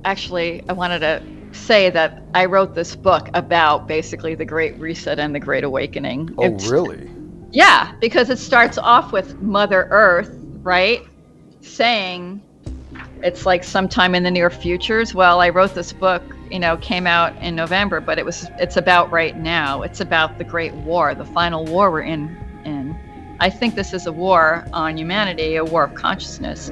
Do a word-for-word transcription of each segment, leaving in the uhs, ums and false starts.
actually, I wanted to say that I wrote this book about basically the Great Reset and the Great Awakening. Oh, It's, really? Yeah, because it starts off with Mother Earth, right? Saying it's like sometime in the near futures. Well, I wrote this book, you know, came out in November, but it was it's about right now. It's about the Great War, the final war we're in. in. I think this is a war on humanity, a war of consciousness.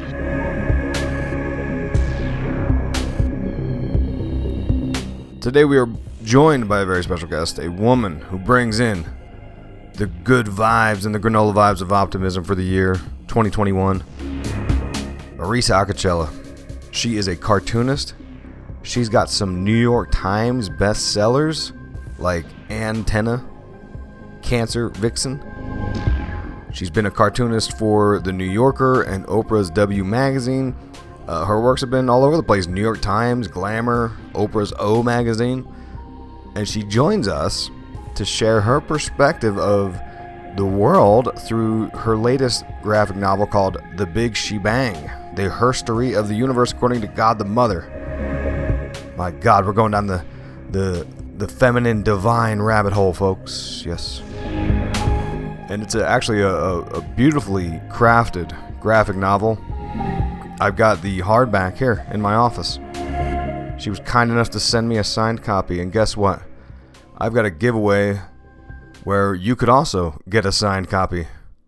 Today we are joined by a very special guest, a woman who brings in the good vibes and the granola vibes of optimism for the year twenty twenty-one. Marisa Acocella. She is a cartoonist. She's got some New York Times bestsellers like Antenna, Cancer Vixen. She's been a cartoonist for The New Yorker and Oprah's W magazine. Uh, her works have been all over the place. New York Times, Glamour, Oprah's O magazine. And she joins us to share her perspective of the world through her latest graphic novel called The Big Shebang, the herstory of the universe according to God the Mother. My God, we're going down the the the feminine divine rabbit hole, folks. Yes. And it's a, actually a, a, a beautifully crafted graphic novel. I've got the hardback here in my office. She was kind enough to send me a signed copy, and guess what? I've got a giveaway where you could also get a signed copy.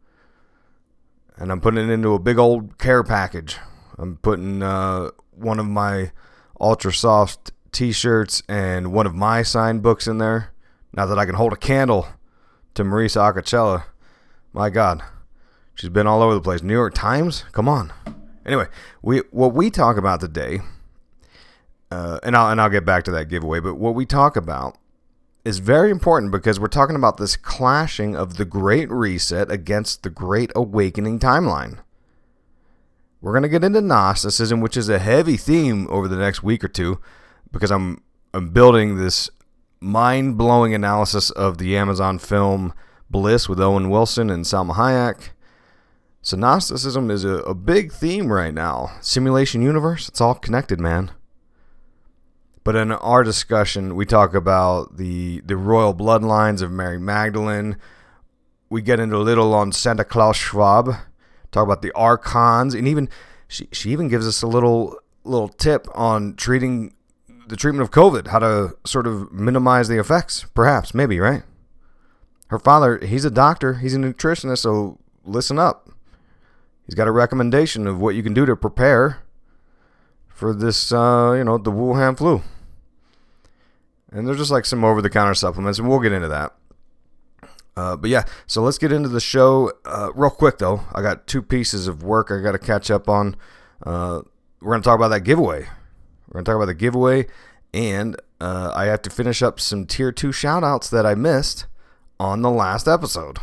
And I'm putting it into a big old care package. I'm putting uh, one of my Ultra Soft t-shirts and one of my signed books in there. Now that I can hold a candle to Marisa Acocella. My God. She's been all over the place. New York Times? Come on. Anyway, we what we talk about today, uh, and I'll and I'll get back to that giveaway, but what we talk about is very important because we're talking about this clashing of the Great Reset against the Great Awakening timeline. We're going to get into Gnosticism, which is a heavy theme over the next week or two, because I'm I'm building this mind-blowing analysis of the Amazon film Bliss with Owen Wilson and Salma Hayek. So Gnosticism is a, a big theme right now. Simulation universe, it's all connected, man. But in our discussion, we talk about the, the royal bloodlines of Mary Magdalene. We get into a little on Santa Claus Schwab. Talk about the archons. And even she, she even gives us a little little tip on treating the treatment of COVID. How to sort of minimize the effects. Perhaps, maybe, right? Her father, he's a doctor. He's a nutritionist, so listen up. He's got a recommendation of what you can do to prepare for this, uh, you know, the Wuhan flu. And there's just like some over-the-counter supplements, and we'll get into that. Uh, but yeah, so let's get into the show uh, real quick, though. I got two pieces of work I got to catch up on. Uh, we're going to talk about that giveaway. We're going to talk about the giveaway, and uh, I have to finish up some Tier two shout-outs that I missed on the last episode.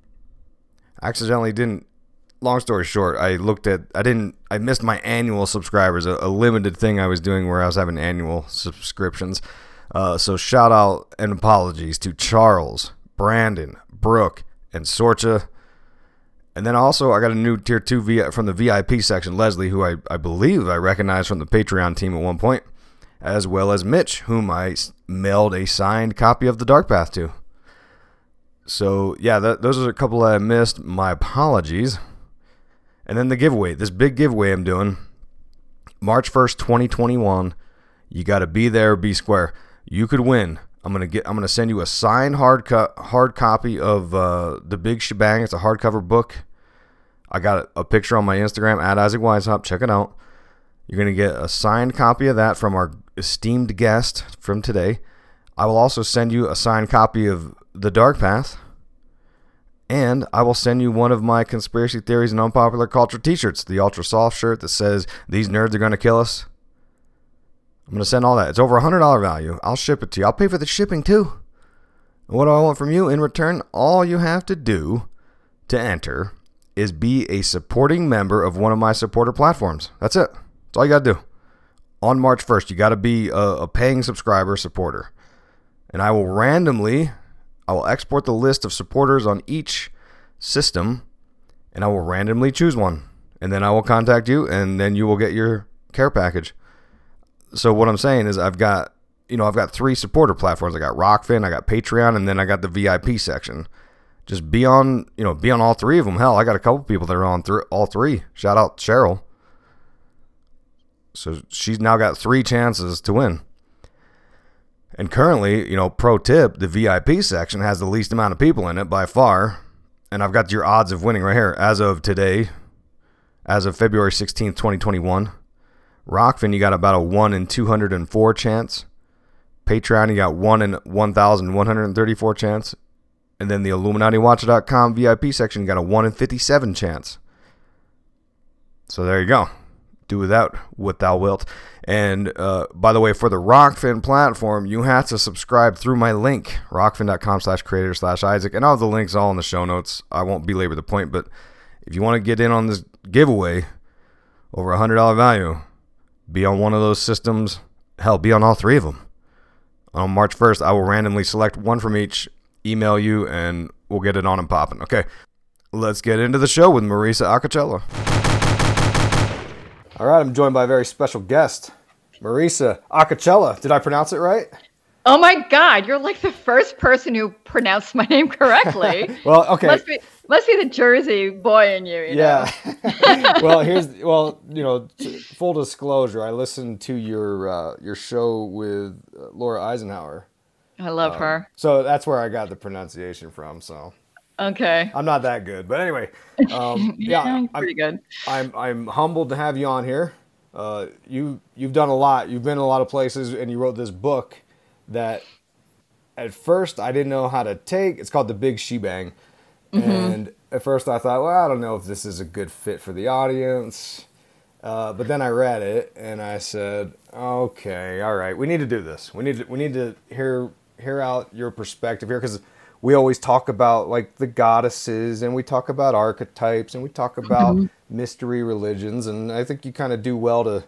I accidentally didn't. Long story short, I looked at, I didn't, I missed my annual subscribers, a, a limited thing I was doing where I was having annual subscriptions. Uh, so shout out and apologies to Charles, Brandon, Brooke, and Sorcha. And then also I got a new tier two v- from the V I P section, Leslie, who I, I believe I recognized from the Patreon team at one point, as well as Mitch, whom I mailed a signed copy of The Dark Path to. So yeah, that, those are a couple that I missed. My apologies. And then the giveaway, this big giveaway I'm doing, March first, twenty twenty-one. You got to be there, be square. You could win. I'm gonna get. I'm gonna send you a signed hard co- hard copy of uh, The Big Shebang. It's a hardcover book. I got a, a picture on my Instagram at Isaac Weishaupt. Check it out. You're gonna get a signed copy of that from our esteemed guest from today. I will also send you a signed copy of The Dark Path. And I will send you one of my conspiracy theories and unpopular culture t-shirts. The Ultra Soft shirt that says, "These nerds are going to kill us." I'm going to send all that. It's over a one hundred dollars value. I'll ship it to you. I'll pay for the shipping too. And what do I want from you? In return, all you have to do to enter is be a supporting member of one of my supporter platforms. That's it. That's all you got to do. On March first, you got to be a, a paying subscriber supporter. And I will randomly... I will export the list of supporters on each system, and I will randomly choose one. And then I will contact you, and then you will get your care package. so what I'm saying is I've got, you know, I've got three supporter platforms. I got Rockfin, I got Patreon, and then I got the V I P section. Just be on, you know, be on all three of them. Hell, I got a couple people that are on th- all three. Shout out Cheryl. So she's now got three chances to win. And currently, you know, pro tip, the V I P section has the least amount of people in it by far. And I've got your odds of winning right here. As of today, as of February sixteenth, twenty twenty-one, Rockfin, you got about a one in two hundred four chance. Patreon, you got one in one thousand one hundred thirty-four chance. And then the Illuminati Watcher dot com V I P section, you got a one in fifty-seven chance. So there you go. Do without what thou wilt. And uh, by the way, for the Rockfin platform, you have to subscribe through my link, rockfin.com slash creator slash Isaac. And all the links all in the show notes. I won't belabor the point, but if you want to get in on this giveaway, over a one hundred dollars value, be on one of those systems. Hell, be on all three of them. On March first, I will randomly select one from each, email you, and we'll get it on and popping. Okay, let's get into the show with Marisa Acocella. All right, I'm joined by a very special guest, Marisa Acocella. Did I pronounce it right? Oh my God, you're like the first person who pronounced my name correctly. Well, okay. Must be must be the Jersey boy in you, you yeah. know? well, here's well, you know, full disclosure. I listened to your uh, your show with uh, Laura Eisenhower. I love um, her. So that's where I got the pronunciation from. So. Okay. I'm not that good, but anyway, um, yeah, yeah, I'm pretty good. I'm I'm humbled to have you on here. Uh, you you've done a lot. You've been in a lot of places, and you wrote this book that at first I didn't know how to take. It's called The Big Shebang, mm-hmm. and at first I thought, well, I don't know if this is a good fit for the audience. Uh, but then I read it, and I said, okay, all right, we need to do this. We need to we need to hear hear out your perspective here, because we always talk about like the goddesses, and we talk about archetypes, and we talk about mm-hmm. mystery religions. And I think you kind of do well to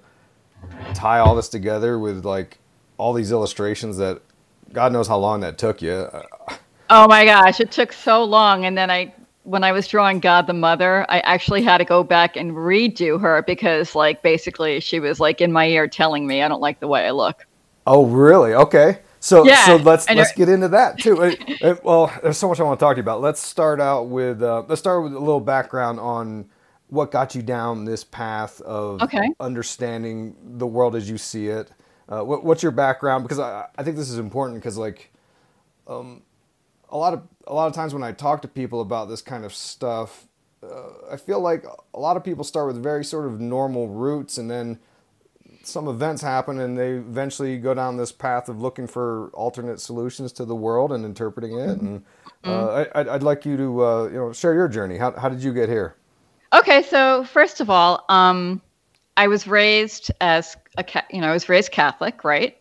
tie all this together with like all these illustrations that God knows how long that took you. Oh my gosh, it took so long. And then I, when I was drawing God the Mother, I actually had to go back and redo her because like basically she was like in my ear telling me I don't like the way I look. Oh, really? Okay. So, yeah, so let's let's get into that too. Well, there's so much I want to talk to you about. Let's start out with uh, let's start with a little background on what got you down this path of okay. understanding the world as you see it. Uh, what, what's your background? Because I, I think this is important. Because like, um, a lot of a lot of times when I talk to people about this kind of stuff, uh, I feel like a lot of people start with very sort of normal roots, and then some events happen and they eventually go down this path of looking for alternate solutions to the world and interpreting it. And uh, I, I'd like you to uh, you know share your journey. How how did you get here? Okay, so first of all, um, I was raised as a you know I was raised Catholic, right?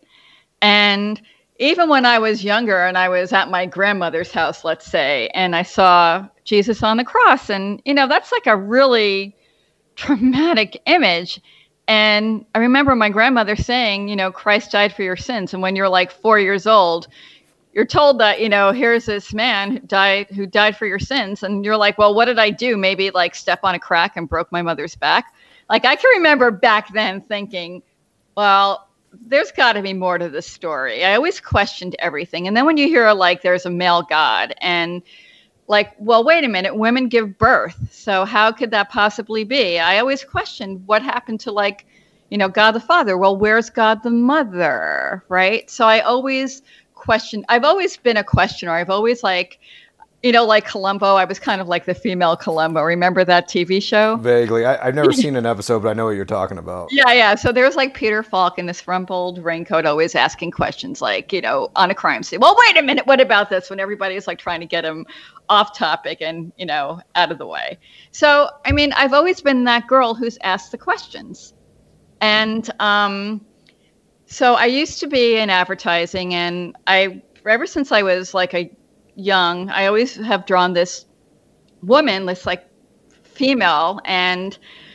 And even when I was younger and I was at my grandmother's house, let's say, and I saw Jesus on the cross, and you know that's like a really traumatic image. And I remember my grandmother saying, you know, Christ died for your sins. And when you're like four years old, you're told that, you know, here's this man who died, who died for your sins. And you're like, well, what did I do? Maybe like step on a crack and broke my mother's back. Like I can remember back then thinking, well, there's got to be more to this story. I always questioned everything. And then when you hear like there's a male God and like, well, wait a minute, women give birth. So how could that possibly be? I always questioned what happened to like, you know, God the Father. Well, where's God the Mother, right? So I always questioned, I've always been a questioner. I've always like, you know, like Columbo, I was kind of like the female Columbo. Remember that T V show? Vaguely. I, I've never seen an episode, but I know what you're talking about. Yeah, yeah. So there's like Peter Falk in this rumpled raincoat always asking questions like, you know, on a crime scene. Well, wait a minute. What about this? When everybody's like trying to get him off topic and, you know, out of the way. So, I mean, I've always been that girl who's asked the questions. And um, so I used to be in advertising, and I, ever since I was like a young, I always have drawn this woman, this like female, and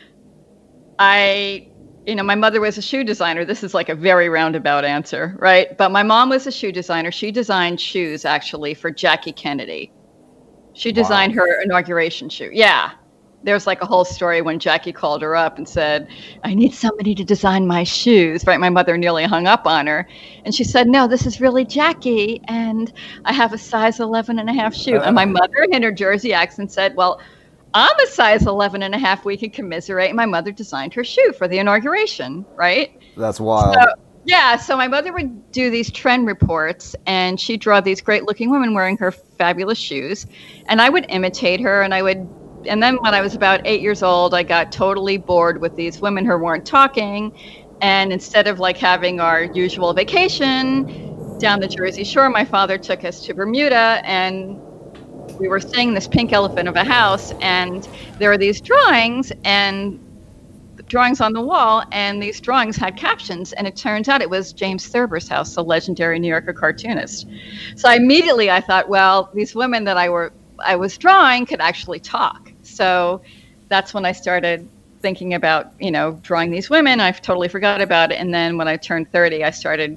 I, you know, my mother was a shoe designer. This is like a very roundabout answer, right? But my mom was a shoe designer. She designed shoes actually for Jackie Kennedy. She designed wow. her inauguration shoe. Yeah. there's like a whole story when Jackie called her up and said, I need somebody to design my shoes, right? My mother nearly hung up on her. And she said, no, this is really Jackie. And I have a size eleven and a half shoe. And my mother in her Jersey accent said, well, I'm a size eleven and a half. We can commiserate. And my mother designed her shoe for the inauguration, right? That's wild. So, yeah. So my mother would do these trend reports and she'd draw these great looking women wearing her fabulous shoes. And I would imitate her and I would And then when I was about eight years old, I got totally bored with these women who weren't talking. And instead of like having our usual vacation down the Jersey Shore, my father took us to Bermuda and we were staying in this pink elephant of a house. And there are these drawings and drawings on the wall. And these drawings had captions. And it turns out it was James Thurber's house, the legendary New Yorker cartoonist. So immediately I thought, well, these women that I were I was drawing could actually talk. So that's when I started thinking about, you know, drawing these women. I totally forgot about it. And then when I turned thirty, I started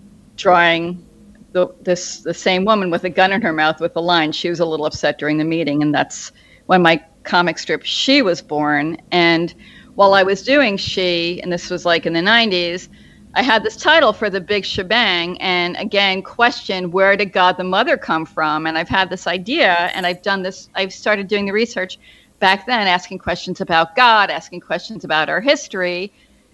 drawing the, this the same woman with a gun in her mouth with a line. She was a little upset during the meeting. And that's when my comic strip, She, was born. And while I was doing She, and this was like in the nineties, I had this title for the big shebang and again, question, where did God the Mother come from? And I've had this idea and I've done this, I've started doing the research back then, asking questions about God, asking questions about our history.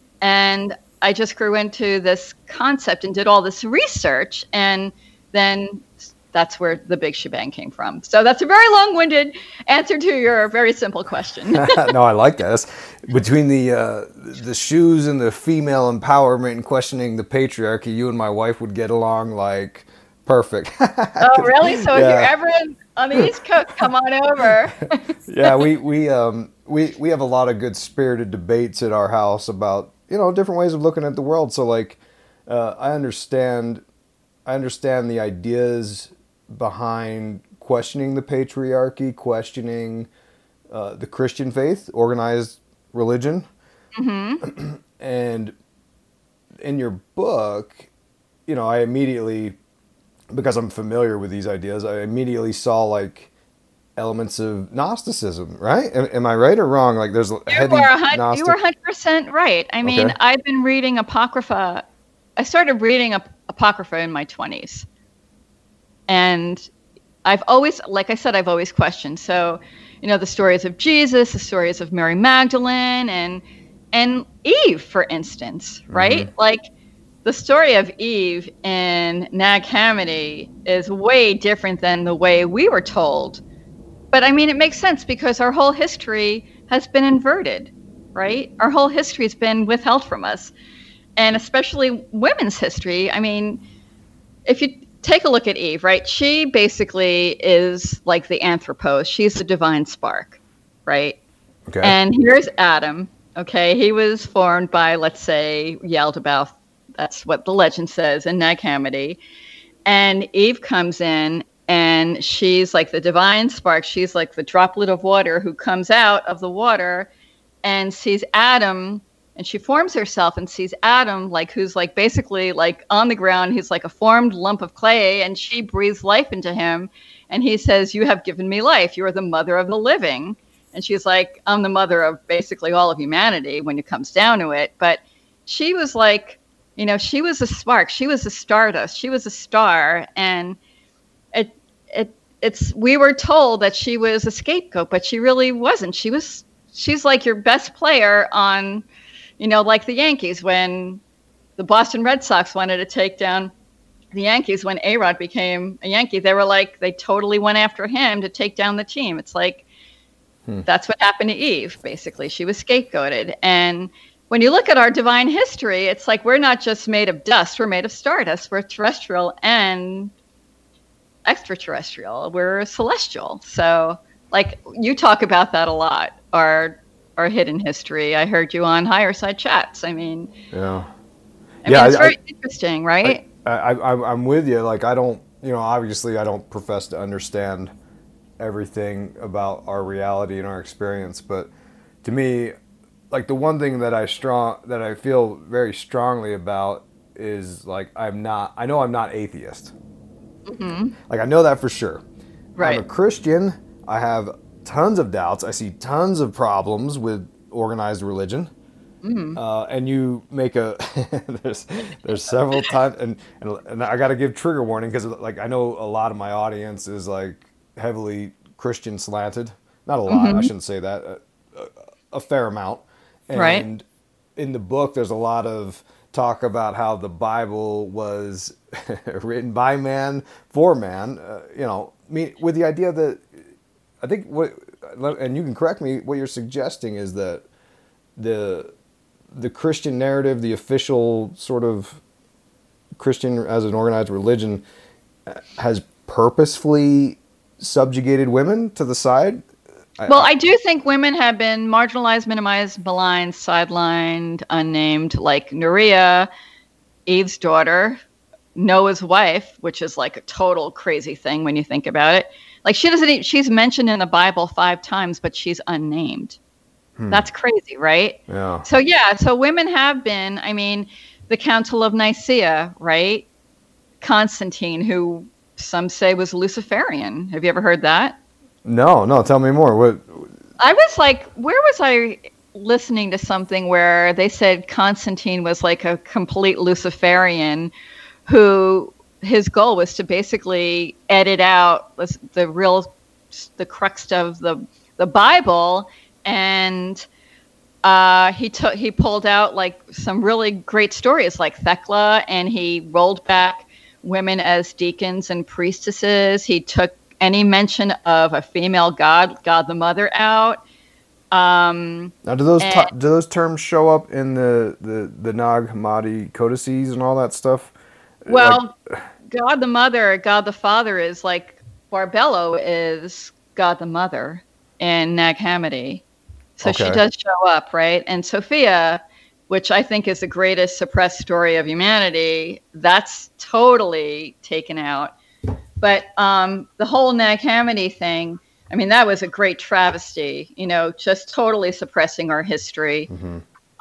And I just grew into this concept and did all this research. And then that's where the big shebang came from. So that's a very long-winded answer to your very simple question. No, I like that. That's, between the uh, the shoes and the female empowerment and questioning the patriarchy, you and my wife would get along like perfect. Oh, really? So yeah. If you're ever in, on the East Coast, come on over. Yeah, we we um we we have a lot of good spirited debates at our house about, you know, different ways of looking at the world. So like, uh, I understand, I understand the ideas behind questioning the patriarchy, questioning uh, the Christian faith, organized religion. Mm-hmm. And in your book, you know, I immediately, because I'm familiar with these ideas, I immediately saw like elements of Gnosticism, right? Am, am I right or wrong? Like there's you heavy were a, Gnostic... You were one hundred percent right. I mean, okay. I've been reading Apocrypha. I started reading Apocrypha in my twenties. And I've always, like I said, I've always questioned. So, you know, the stories of Jesus, the stories of Mary Magdalene and and Eve, for instance, right? Mm-hmm. Like the story of Eve in Nag Hammadi is way different than the way we were told. But I mean, it makes sense because our whole history has been inverted, right? Our whole history has been withheld from us. And especially women's history. I mean, if you take a look at Eve, right? She basically is like the Anthropos. She's the divine spark, right? Okay. And here's Adam, okay? He was formed by, let's say, Yaldabaoth. That's what the legend says in Nag Hammadi. And Eve comes in, and she's like the divine spark. She's like the droplet of water who comes out of the water and sees Adam. And she forms herself and sees Adam, like who's like basically like on the ground. He's like a formed lump of clay, and she breathes life into him. And he says, you have given me life. You are the mother of the living. And she's like, I'm the mother of basically all of humanity when it comes down to it. But she was like, you know, she was a spark. She was a stardust. She was a star. And it, it, it's, we were told that she was a scapegoat, but she really wasn't. She was, she's like your best player on, you know, like the Yankees, when the Boston Red Sox wanted to take down the Yankees, when A-Rod became a Yankee, they were like, they totally went after him to take down the team. It's like, hmm. That's what happened to Eve, basically. She was scapegoated. And when you look at our divine history, it's like we're not just made of dust, we're made of stardust. We're terrestrial and extraterrestrial. We're celestial. So, like, you talk about that a lot, our our hidden history. I heard you on Higher Side Chats. I mean, yeah, I yeah, mean, it's I, very I, interesting, right? I, I, I'm with you. Like, I don't, you know, obviously I don't profess to understand everything about our reality and our experience, but to me, like, the one thing that I strong, that I feel very strongly about is, like, I'm not, I know I'm not atheist. Mm-hmm. Like, I know that for sure. Right. I'm a Christian. I have tons of doubts. I see tons of problems with organized religion. Mm. Uh, and you make a there's there's several times, and, and and I got to give trigger warning because like I know a lot of my audience is like heavily Christian slanted. Not a lot, mm-hmm. I shouldn't say that. A, a, a fair amount. And right. in the book, there's a lot of talk about how the Bible was written by man for man. Uh, you know, me with the idea that I think what, and you can correct me, what you're suggesting is that the the Christian narrative, the official sort of Christian as an organized religion, has purposefully subjugated women to the side. Well, I do think women have been marginalized, minimized, maligned, sidelined, unnamed, like Nerea, Eve's daughter, Noah's wife, which is like a total crazy thing when you think about it. Like she doesn't, even, she's mentioned in the Bible five times, but she's unnamed. Hmm. That's crazy, right? Yeah. So yeah, so women have been, I mean, the Council of Nicaea, right? Constantine, who some say was Luciferian. Have you ever heard that? No, no. Tell me more. What? I was like, where was I listening to something where they said Constantine was like a complete Luciferian, who his goal was to basically edit out the real, the crux of the the Bible, and uh, he took he pulled out like some really great stories like Thecla, and he rolled back women as deacons and priestesses. He took any mention of a female god, God the Mother, out. Um, now, do those and, t- do those terms show up in the, the, the Nag Hammadi codices and all that stuff? Well, like, God the Mother, God the Father is like Barbello is God the Mother in Nag Hammadi. So okay. She does show up, right? And Sophia, which I think is the greatest suppressed story of humanity, that's totally taken out. But um, the whole Nag Hammadi thing, I mean, that was a great travesty, you know, just totally suppressing our history. Mm-hmm.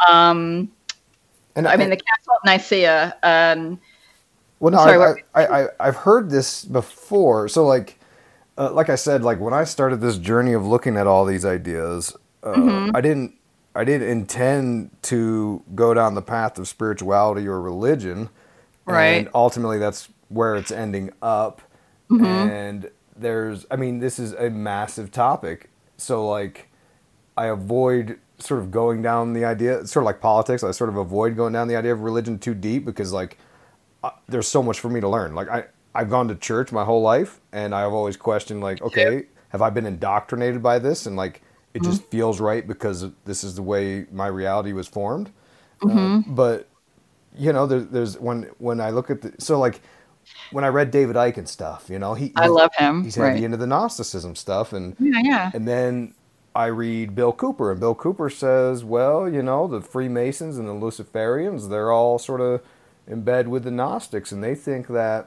Um, and I, I mean, the Council of Nicaea. Um, well, no, sorry, I, I, I, I've heard this before. So, like, uh, like I said, like when I started this journey of looking at all these ideas, uh, mm-hmm. I didn't, I didn't intend to go down the path of spirituality or religion, right? And ultimately, that's where it's ending up. Mm-hmm. And there's, I mean, this is a massive topic. So, like, I avoid sort of going down the idea, sort of like politics. I sort of avoid going down the idea of religion too deep because, like, uh, there's so much for me to learn. Like, I, I've gone to church my whole life, and I've always questioned, like, okay, have I been indoctrinated by this? And, like, it mm-hmm. just feels right because this is the way my reality was formed. Mm-hmm. Uh, but, you know, there, there's, when, when I look at the, so, like, when I read David Icke and stuff, you know, he I love him. He's heavy right. into the Gnosticism stuff, and yeah, yeah. And then I read Bill Cooper, and Bill Cooper says, well, you know, the Freemasons and the Luciferians, they're all sort of in bed with the Gnostics, and they think that,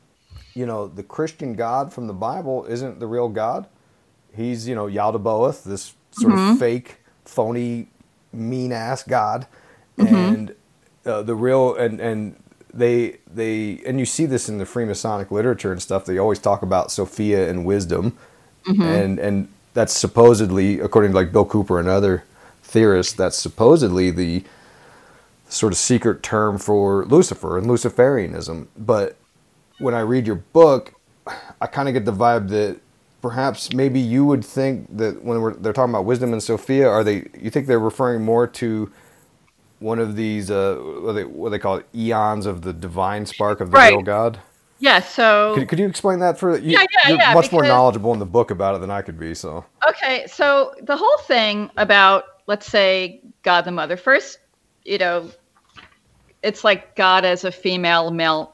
you know, the Christian God from the Bible isn't the real God. He's, you know, Yaldabaoth, this sort mm-hmm. of fake, phony, mean-ass God, mm-hmm. and uh, the real and and. They they and you see this in the Freemasonic literature and stuff. They always talk about Sophia and wisdom, mm-hmm. and and that's supposedly, according to like Bill Cooper and other theorists, that's supposedly the sort of secret term for Lucifer and Luciferianism. But when I read your book, I kind of get the vibe that perhaps maybe you would think that when we're, they're talking about wisdom and Sophia, are they? You think they're referring more to one of these, uh, what, they, what they call it, eons of the divine spark of the right. real God? Yeah, so... Could, could you explain that for... You, yeah, yeah, you're yeah. much because, more knowledgeable in the book about it than I could be, so... Okay, so the whole thing about, let's say, God the Mother. First, you know, it's like God as a female, male...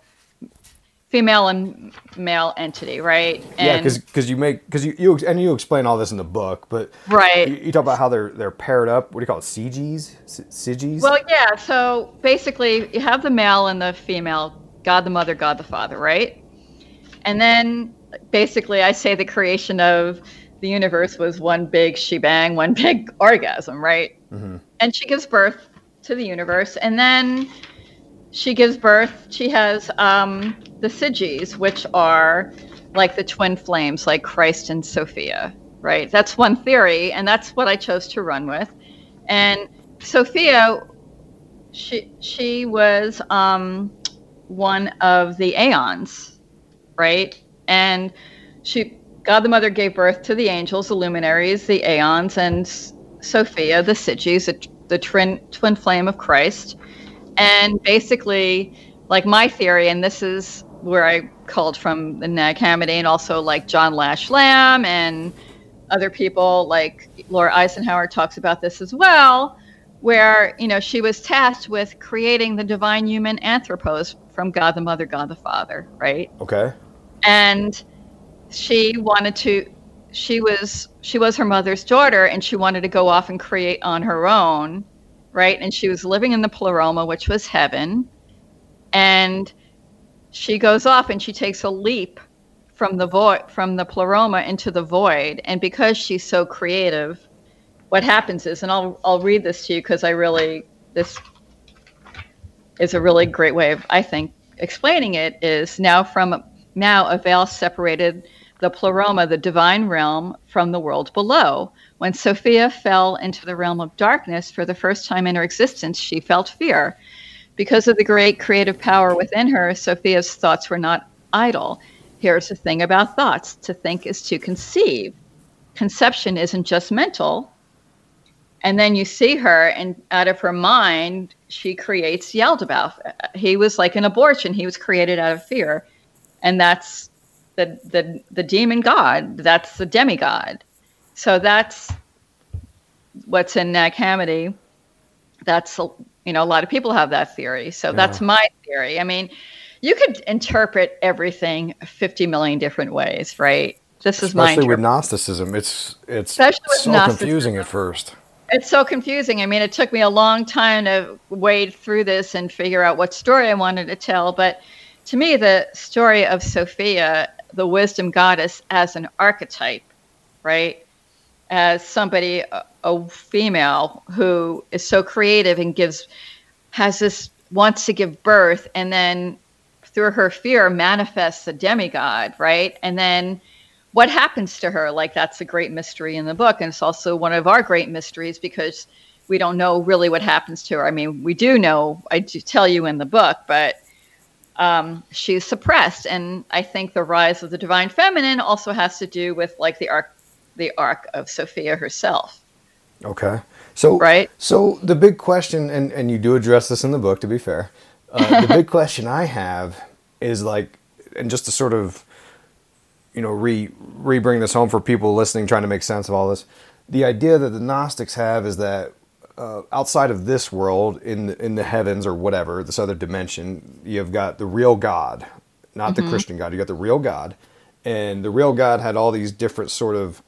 female and male entity, right? And yeah, because because you make because you, you and you explain all this in the book, but right, you, you talk about how they're they're paired up. What do you call it? Siges, Siges. Well, yeah. So basically, you have the male and the female, God the Mother, God the Father, right? And then basically, I say the creation of the universe was one big shebang, one big orgasm, right? Mm-hmm. And she gives birth to the universe, and then she gives birth. She has um, the Siges, which are like the twin flames, like Christ and Sophia, right? That's one theory, and that's what I chose to run with. And Sophia, she she was um, one of the aeons, right? And she, God the Mother, gave birth to the angels, the luminaries, the aeons, and Sophia, the Sigis, the, the twin twin flame of Christ. And basically, like my theory, and this is where I called from the Nag Hammadi, and also like John Lash Lamb and other people like Laura Eisenhower talks about this as well, where, you know, she was tasked with creating the divine human anthropos from God the Mother, God the Father, right? Okay. And she wanted to, she was, she was her mother's daughter, and she wanted to go off and create on her own, right? And she was living in the Pleroma, which was heaven. And she goes off and she takes a leap from the void, from the Pleroma into the void. And because she's so creative, what happens is, and I'll I'll read this to you because I really, this is a really great way of, I think, explaining it, is now from now a veil separated the Pleroma, the divine realm, from the world below. When Sophia fell into the realm of darkness for the first time in her existence, she felt fear. Because of the great creative power within her, Sophia's thoughts were not idle. Here's the thing about thoughts. To think is to conceive. Conception isn't just mental. And then you see her, and out of her mind, she creates Yaldabaoth. He was like an abortion. He was created out of fear. And that's the the, the demon god. That's the demigod. So that's what's in Nag Hammadi. That's, you know, a lot of people have that theory. So yeah. That's my theory. I mean, you could interpret everything fifty million different ways, right? This is my Especially with Gnosticism. It's it's Especially with so Gnosticism. confusing at first. It's so confusing. I mean, it took me a long time to wade through this and figure out what story I wanted to tell. But to me, the story of Sophia, the wisdom goddess, as an archetype, right? As somebody, a, a female who is so creative and gives, has this, wants to give birth, and then through her fear manifests a demigod, right? And then what happens to her? Like, that's a great mystery in the book. And it's also one of our great mysteries because we don't know really what happens to her. I mean, we do know, I do tell you in the book, but um, she's suppressed. And I think the rise of the divine feminine also has to do with like the arc, the arc of Sophia herself. Okay. So, right. So the big question, and, and you do address this in the book, to be fair, uh, the big question I have is like, and just to sort of, you know, re, re bring this home for people listening, trying to make sense of all this, the idea that the Gnostics have is that uh, outside of this world, in the, in the heavens or whatever, this other dimension, you've got the real God, not mm-hmm. the Christian God. You got the real God, and the real God had all these different sort of,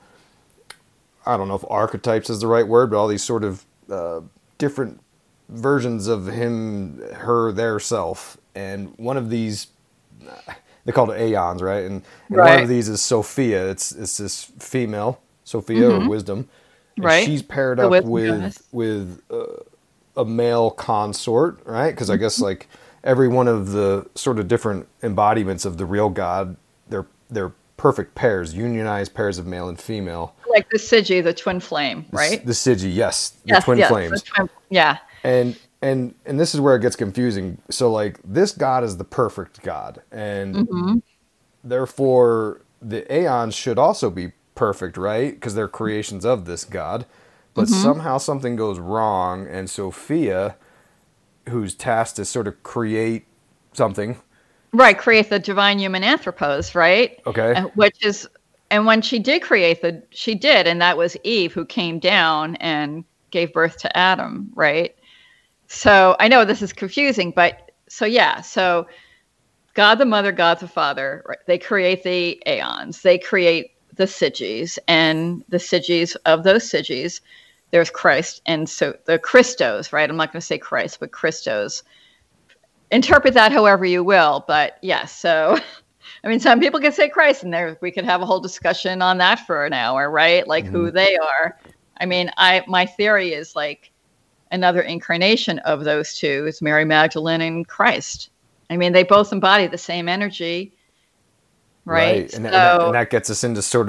I don't know if archetypes is the right word, but all these sort of uh, different versions of him, her, their self. And one of these, they call it aeons, right? And, and right. one of these is Sophia. It's it's this female, Sophia, mm-hmm. or wisdom. And right. she's paired up with with uh, a male consort, right? Because I guess like every one of the sort of different embodiments of the real God, they're they're perfect pairs, unionized pairs of male and female. Like the Sigi, the twin flame, right? The, the Sigi, yes, the yes, twin yes, flames. The twin, yeah. And and and this is where it gets confusing. So like this God is the perfect God, and mm-hmm. therefore the aeons should also be perfect, right? Because they're creations of this God. But mm-hmm. somehow something goes wrong, and Sophia, who's tasked to sort of create something. Right, create the divine human anthropos, right? Okay. And, which is, and when she did create the, she did, and that was Eve who came down and gave birth to Adam, right? So I know this is confusing, but so yeah, so God the Mother, God the Father, right? They create the aeons, they create the Sigis, and the Sigis of those Sigis, there's Christ, and so the Christos, right? I'm not going to say Christ, but Christos. Interpret that however you will, but yes. So, I mean, some people can say Christ, and there we could have a whole discussion on that for an hour, right? Like mm-hmm. who they are. I mean, I my theory is like another incarnation of those two is Mary Magdalene and Christ. I mean, they both embody the same energy, right? Right, and, so, and, that, and that gets us into sort of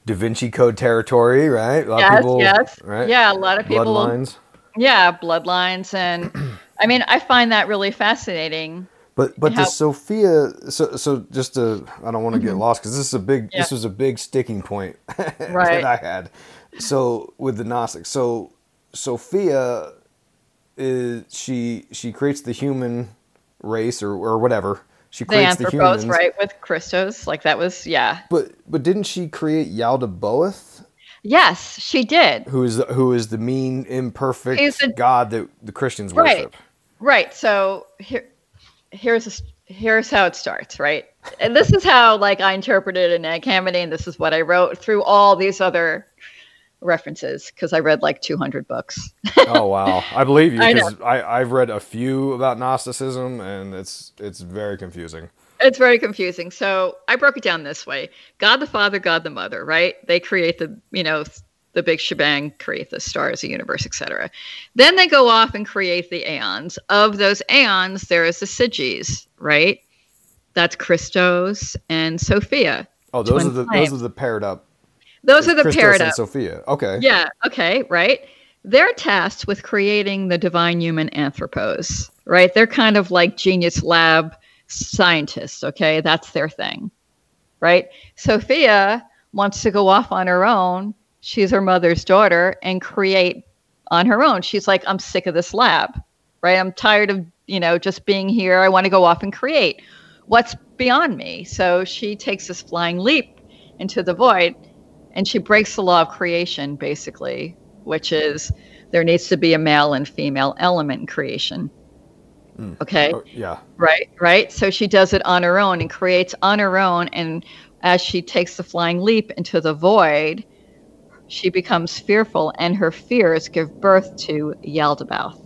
Da Vinci Code territory, right? A lot yes, of people, yes, right? yeah, a lot of people. Bloodlines. Yeah, bloodlines, and I mean, I find that really fascinating. But but how, the Sophia, so so just to, I don't want to mm-hmm. get lost because this is a big, yeah. this was a big sticking point right. that I had. So with the Gnostics, so Sophia is she she creates the human race or or whatever. She creates the, the humans, right? With Christos, like that was yeah. But but didn't she create Yaldabaoth? Yes, she did. Who is the, who is the mean, imperfect a, God that the Christians right, worship? Right. So here, here's a, here's how it starts. Right, and this is how like I interpreted in Nag Hammadi, and this is what I wrote through all these other references because I read like two hundred books. Oh wow, I believe you because I, I I've read a few about Gnosticism, and it's it's very confusing. It's very confusing. So I broke it down this way. God the Father, God the Mother, right? They create the, you know, the big shebang, create the stars, the universe, et cetera. Then they go off and create the aeons. Of those aeons, there is the Sigis, right? That's Christos and Sophia. Oh, those are the flames. Those are the paired up. Those are the Christos paired and up. Sophia. Okay. Yeah. Okay. Right. They're tasked with creating the divine human anthropos, right? They're kind of like Genius Lab scientists, okay? That's their thing, right? Sophia wants to go off on her own. She's her mother's daughter and create on her own. She's like, I'm sick of this lab, right? I'm tired of, you know, just being here. I want to go off and create what's beyond me. So she takes this flying leap into the void and she breaks the law of creation, basically, which is there needs to be a male and female element in creation. Okay. Oh, yeah. Right. Right. So she does it on her own and creates on her own. And as she takes the flying leap into the void, she becomes fearful and her fears give birth to Yaldabaoth.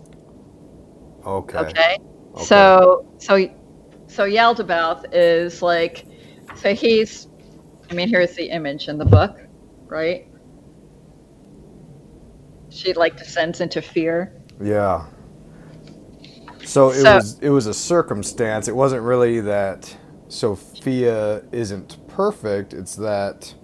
Okay. Okay. Okay. So, so, so Yaldabaoth is like, so he's, I mean, here's the image in the book, right? She like descends into fear. Yeah. So it so, was it was a circumstance. It wasn't really that Sophia isn't perfect. It's that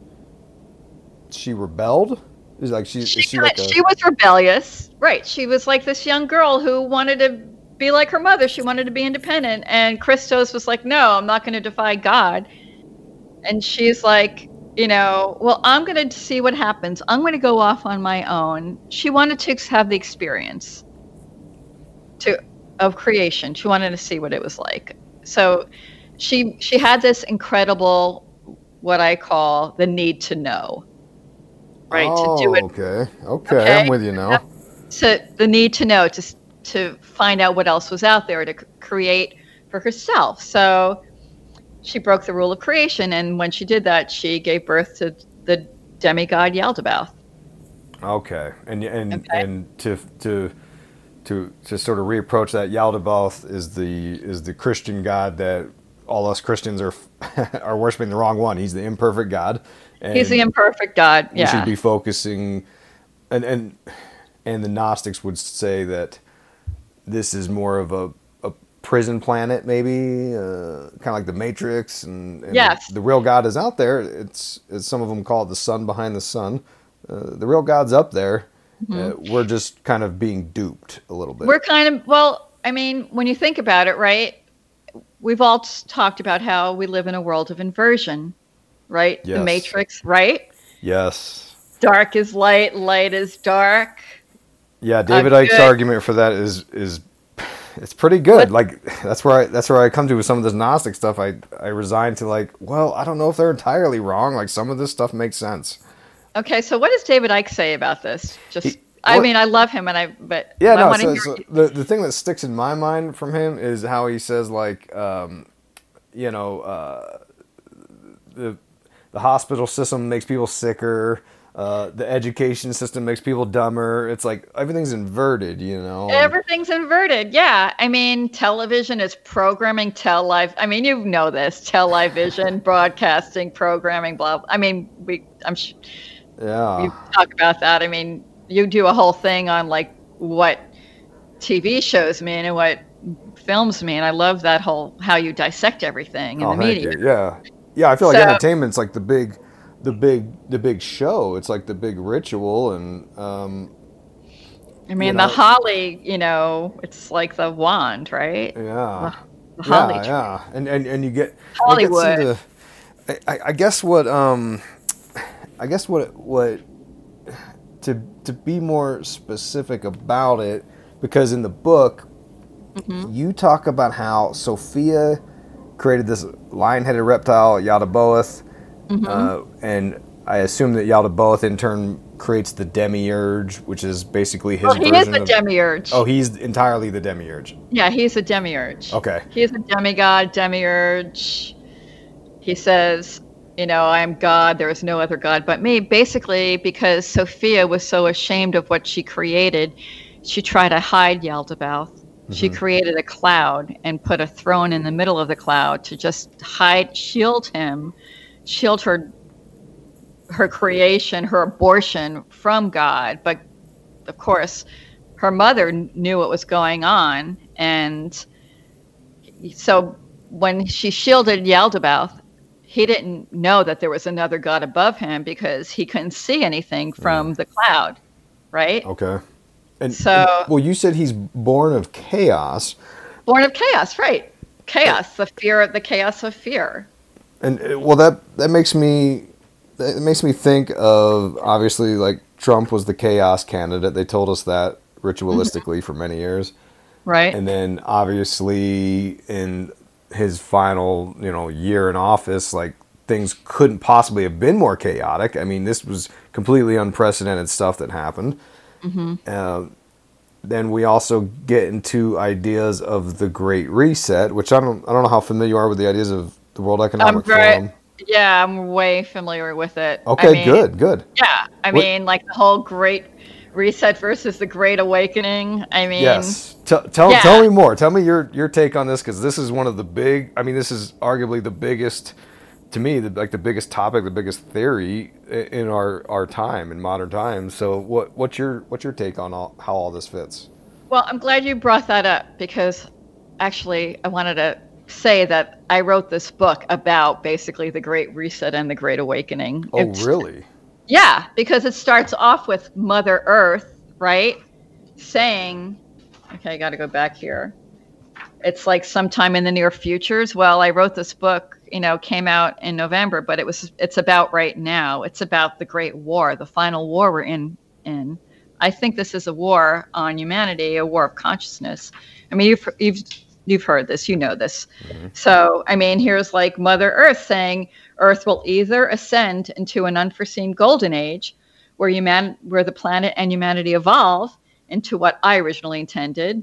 she rebelled. Is like she she, is she, like a... she was rebellious, right? She was like this young girl who wanted to be like her mother. She wanted to be independent, and Christos was like, "No, I'm not going to defy God." And she's like, you know, well, I'm going to see what happens. I'm going to go off on my own. She wanted to have the experience to. Of creation. She wanted to see what it was like. So she she had this incredible, what I call the need to know, right? Oh, to do it. Okay. okay. Okay, I'm with you now. So the need to know, to, to find out what else was out there, to create for herself. So she broke the rule of creation. And when she did that, she gave birth to the demigod Yaldabaoth. Okay. And, and, okay. and to, to, To, to sort of reapproach that, Yaldabaoth is the is the Christian God that all us Christians are are worshiping the wrong one. He's the imperfect God. And he's the imperfect God. Yeah. We should be focusing, and and and the Gnostics would say that this is more of a, a prison planet, maybe uh, kind of like the Matrix, and, and yes. the, the real God is out there. It's, as some of them call it, the sun behind the sun. Uh, the real God's up there. Mm-hmm. Uh, we're just kind of being duped a little bit. We're kind of, well, I mean, when you think about it, right? We've all talked about how we live in a world of inversion, right? Yes. The Matrix, right? Yes. Dark is light, light is dark. Yeah, David uh, Icke's good. argument for that is is it's pretty good. But, like that's where I that's where I come to with some of this Gnostic stuff. I I resign to like, well, I don't know if they're entirely wrong. Like some of this stuff makes sense. Okay, so what does David Icke say about this? Just, he, I well, mean, I love him, and I, but yeah, I no. want to So, hear so you. the the thing that sticks in my mind from him is how he says, like, um, you know, uh, the the hospital system makes people sicker. Uh, the education system makes people dumber. It's like everything's inverted, you know. Everything's inverted. Yeah, I mean, television is programming. Tell live. I mean, you know this. Television, broadcasting, programming. Blah. I mean, we. I'm. Sh- Yeah. You talk about that. I mean, you do a whole thing on like what T V shows mean and what films mean. I love that whole how you dissect everything in oh, the media. You. Yeah. Yeah, I feel like so, entertainment's like the big the big the big show. It's like the big ritual, and um, I mean, you the know, holly, you know, it's like the wand, right? yeah, The, the holly yeah, tree. yeah, and and and you get and it gets Hollywood. into. I, I guess what um, I guess what what to to be more specific about it, because in the book Mm-hmm. you talk about how Sophia created this lion-headed reptile, Yaldabaoth, Mm-hmm. uh, and I assume that Yaldabaoth in turn creates the Demiurge, which is basically his Well, he is version the of. demiurge. Oh, he's entirely the Demiurge. Yeah, he's a demiurge. Okay. He's a demigod, demiurge. He says, you know, I am God, there is no other God but me. Basically, because Sophia was so ashamed of what she created, she tried to hide Yaldabaoth. Mm-hmm. She created a cloud and put a throne in the middle of the cloud to just hide, shield him, shield her her creation, her abortion from God. But of course, her mother knew what was going on, and so when she shielded Yaldabaoth, he didn't know that there was another god above him because he couldn't see anything from mm. the cloud, right? Okay. And so, and, well, you said he's born of chaos. Born of chaos, right? Chaos, the fear, the chaos of fear. And well, that that makes me that makes me think of, obviously, like Trump was the chaos candidate. They told us that ritualistically mm-hmm. for many years, right? And then obviously in his final, you know, year in office, like things couldn't possibly have been more chaotic. I mean, this was completely unprecedented stuff that happened. Mm-hmm. Uh, then we also get into ideas of the Great Reset, which I don't I don't know how familiar you are with the ideas of the World Economic I'm very, Forum. Yeah, I'm way familiar with it. Okay, I mean, good, good. Yeah, I what, mean, like the whole Great Reset versus the Great Awakening. I mean, yes. T- tell yeah. tell me more. Tell me your your take on this, because this is one of the big. I mean, this is arguably the biggest, to me, the, like the biggest topic, the biggest theory in our, our time, in modern times. So, what what's your what's your take on all, how all this fits? Well, I'm glad you brought that up, because actually, I wanted to say that I wrote this book about basically the Great Reset and the Great Awakening. Oh, it's, really? Yeah, because it starts off with Mother Earth, right? Saying, okay, I got to go back here. It's like sometime in the near futures. Well, I wrote this book, you know, came out in November, but it was it's about right now. It's about the Great War, the final war we're in. in. I think this is a war on humanity, a war of consciousness. I mean, you've you've you've heard this, you know this. Mm-hmm. So, I mean, here's like Mother Earth saying, Earth will either ascend into an unforeseen golden age, where human where the planet and humanity evolve into what I originally intended,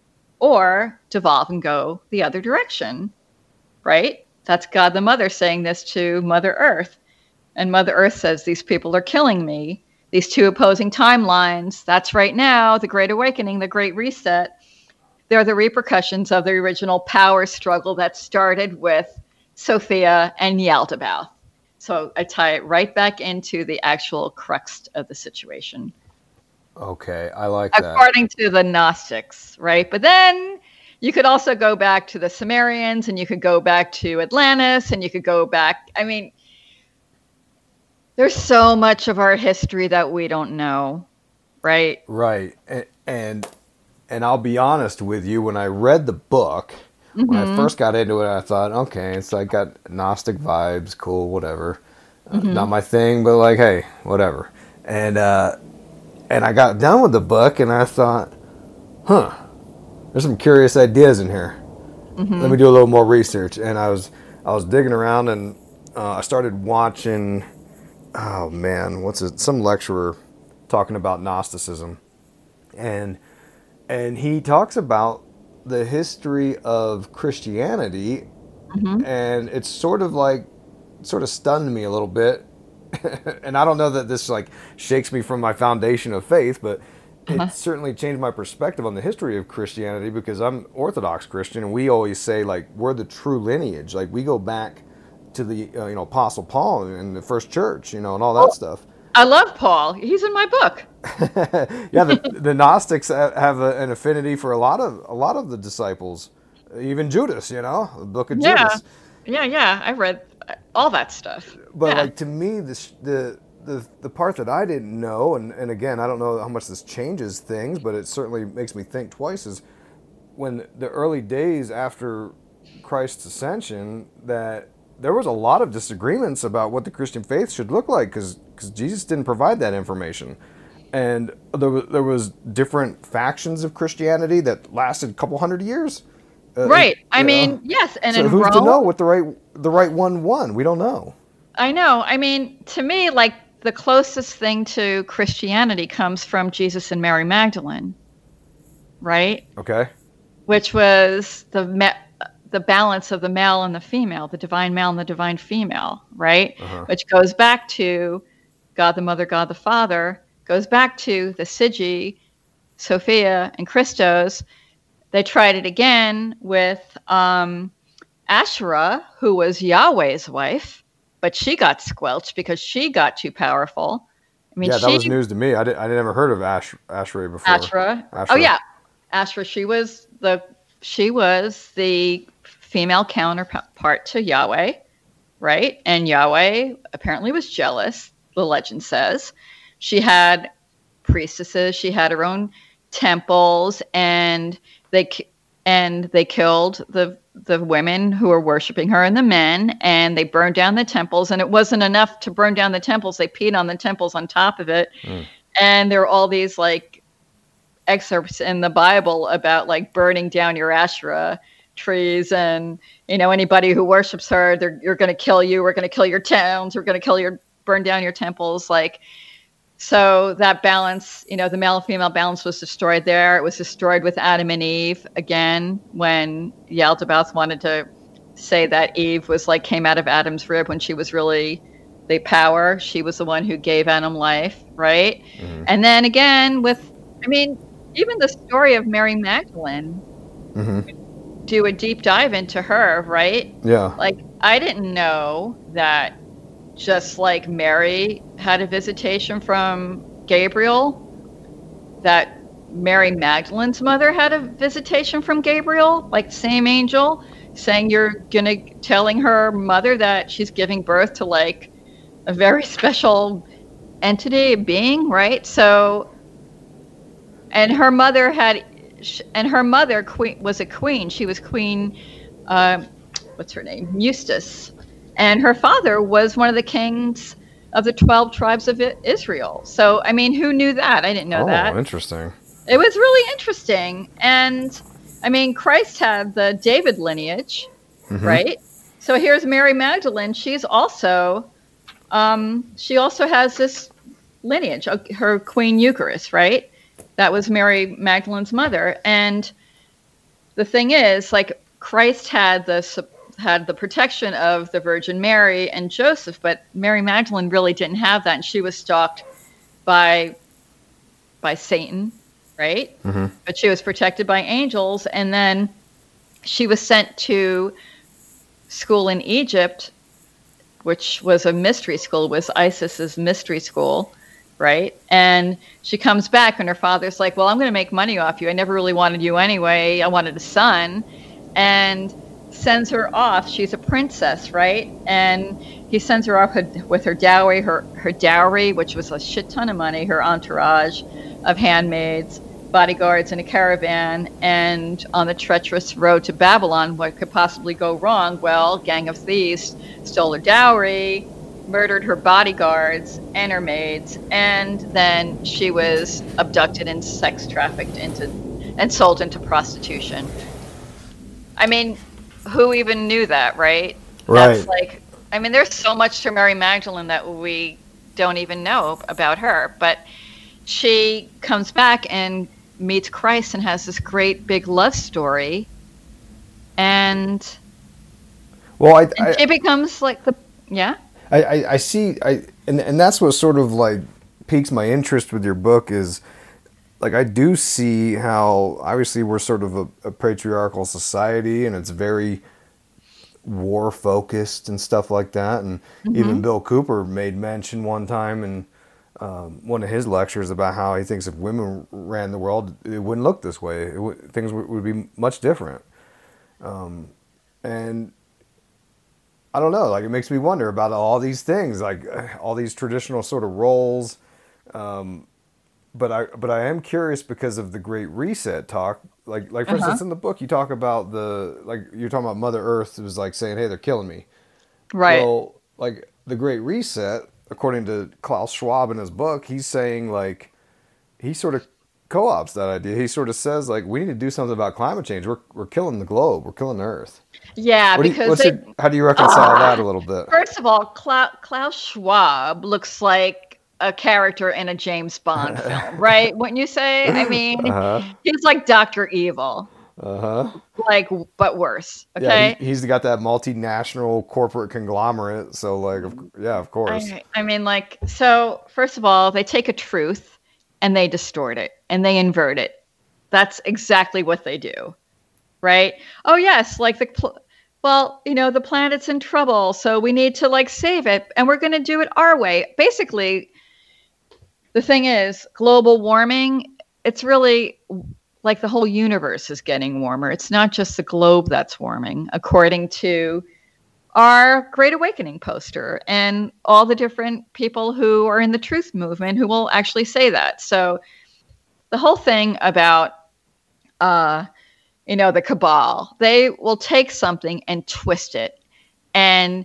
or devolve and go the other direction, right? That's God the Mother saying this to Mother Earth. And Mother Earth says, these people are killing me. These two opposing timelines, that's right now, the Great Awakening, the Great Reset. They're the repercussions of the original power struggle that started with Sophia and Yaldabaoth. So I tie it right back into the actual crux of the situation. Okay, I like that. According to the Gnostics, right? But then you could also go back to the Sumerians, and you could go back to Atlantis, and you could go back. I mean, there's so much of our history that we don't know, right? Right. And and, and I'll be honest with you, when I read the book, mm-hmm. when I first got into it, I thought, okay, it's like got Gnostic vibes, cool, whatever. Mm-hmm. Uh, not my thing, but like, hey, whatever. And uh, and I got done with the book, and I thought, huh, there's some curious ideas in here. Mm-hmm. Let me do a little more research. And I was I was digging around, and uh, I started watching. Oh man, what's it? Some lecturer talking about Gnosticism, and and he talks about the history of Christianity, mm-hmm. and it's sort of like sort of stunned me a little bit. And I don't know that this like shakes me from my foundation of faith, but uh-huh. it certainly changed my perspective on the history of Christianity, because I'm Orthodox Christian, and we always say like we're the true lineage, like we go back to the uh, you know Apostle Paul and the first church, you know, and all that oh, stuff. I love Paul. He's in my book. Yeah, the, the Gnostics have a, an affinity for a lot of a lot of the disciples, even Judas. You know, the book of yeah. Judas. Yeah, yeah. I read all that stuff. But yeah. like to me, this the the the part that I didn't know, and, and again, I don't know how much this changes things, but it certainly makes me think twice, is when the early days after Christ's ascension, that there was a lot of disagreements about what the Christian faith should look like, because because Jesus didn't provide that information. And there was, there was different factions of Christianity that lasted a couple hundred years. Uh, right. I you mean, know? yes. And so in who's Rome, to know what the right the right one won? We don't know. I know. I mean, to me, like the closest thing to Christianity comes from Jesus and Mary Magdalene, right? Okay. Which was the ma- the balance of the male and the female, the divine male and the divine female, right? Uh-huh. Which goes back to God the Mother, God the Father, goes back to the Syzygy, Sophia, and Christos. They tried it again with um, Asherah, who was Yahweh's wife, but she got squelched because she got too powerful. I mean, yeah, that she, was news to me. I, did, I never heard of Ash, Asherah before. Asherah. Oh yeah, Asherah. She was the she was the female counterpart to Yahweh, right? And Yahweh apparently was jealous. The legend says she had priestesses. She had her own temples, and they and they killed the the women who were worshiping her and the men, and they burned down the temples. And it wasn't enough to burn down the temples. They peed on the temples on top of it. Mm. And there are all these like excerpts in the Bible about like burning down your Asherah trees, and you know, anybody who worships her, they're you're going to kill you. We're going to kill your towns. We're going to kill your burn down your temples. Like, so that balance, you know, the male and female balance was destroyed there. It was destroyed with Adam and Eve again, when Yaldabaoth wanted to say that Eve was like came out of Adam's rib, when she was really the power. She was the one who gave Adam life, right? Mm-hmm. And then again with, I mean, even the story of Mary Magdalene, mm-hmm. do a deep dive into her, right? Yeah. Like, I didn't know that just like Mary had a visitation from Gabriel, that Mary Magdalene's mother had a visitation from Gabriel, like same angel, saying you're gonna, telling her mother that she's giving birth to like a very special entity, being, right? So, and her mother had, and her mother queen was a queen. She was Queen, uh, what's her name? Eustace. And her father was one of the kings of the twelve tribes of Israel. So, I mean, who knew that? I didn't know oh, that. Oh, interesting. It was really interesting. And, I mean, Christ had the David lineage, mm-hmm. right? So here's Mary Magdalene. She's also, um, she also has this lineage, her Queen Eucharist, right? That was Mary Magdalene's mother. And the thing is, like, Christ had the had the protection of the Virgin Mary and Joseph, but Mary Magdalene really didn't have that, and she was stalked by by Satan, right? Mm-hmm. But she was protected by angels, and then she was sent to school in Egypt, which was a mystery school, was Isis's mystery school, right? And she comes back, and her father's like, well, I'm going to make money off you. I never really wanted you anyway. I wanted a son. And sends her off. She's a princess, right? And he sends her off with her dowry, her, her dowry, which was a shit ton of money, her entourage of handmaids, bodyguards, and a caravan. And on the treacherous road to Babylon, what could possibly go wrong? Well, gang of thieves stole her dowry, murdered her bodyguards and her maids, and then she was abducted and sex trafficked into and sold into prostitution. I mean, who even knew that, right? Right. That's like, I mean, there's so much to Mary Magdalene that we don't even know about her. But she comes back and meets Christ and has this great big love story. And, well, I, and I, she becomes like the, yeah? I, I, I see, I and, and that's what sort of like piques my interest with your book is, like, I do see how, obviously, we're sort of a, a patriarchal society, and it's very war-focused and stuff like that. And mm-hmm. even Bill Cooper made mention one time in um, one of his lectures about how he thinks if women ran the world, it wouldn't look this way. It w- things w- would be much different. Um, and I don't know. Like, it makes me wonder about all these things, like all these traditional sort of roles. Um, but I but I am curious because of the Great Reset talk. Like like for Uh-huh. instance, in the book you talk about the like you're talking about Mother Earth was like saying, "Hey, they're killing me." Right. Well, like the Great Reset, according to Klaus Schwab in his book, he's saying like he sort of co-ops that idea. He sort of says like we need to do something about climate change. We're we're killing the globe. We're killing the Earth. Yeah, What do you, because what's they, your, how do you reconcile that a little bit? first of all, Kla- Klaus Schwab looks like a character in a James Bond film, right? Wouldn't you say? I mean, Uh-huh. he's like Doctor Evil, Uh-huh. like, but worse. Yeah, he, Okay. he's got that multinational corporate conglomerate. So like, of, yeah, of course. I, I mean, like, so first of all, they take a truth and they distort it and they invert it. That's exactly what they do, right? Oh, yes, like the, pl- well, you know, the planet's in trouble, so we need to like save it and we're going to do it our way. Basically, the thing is, global warming, it's really like the whole universe is getting warmer. It's not just the globe that's warming, according to our Great Awakening poster and all the different people who are in the truth movement who will actually say that. So the whole thing about, uh, you know, the cabal, they will take something and twist it. And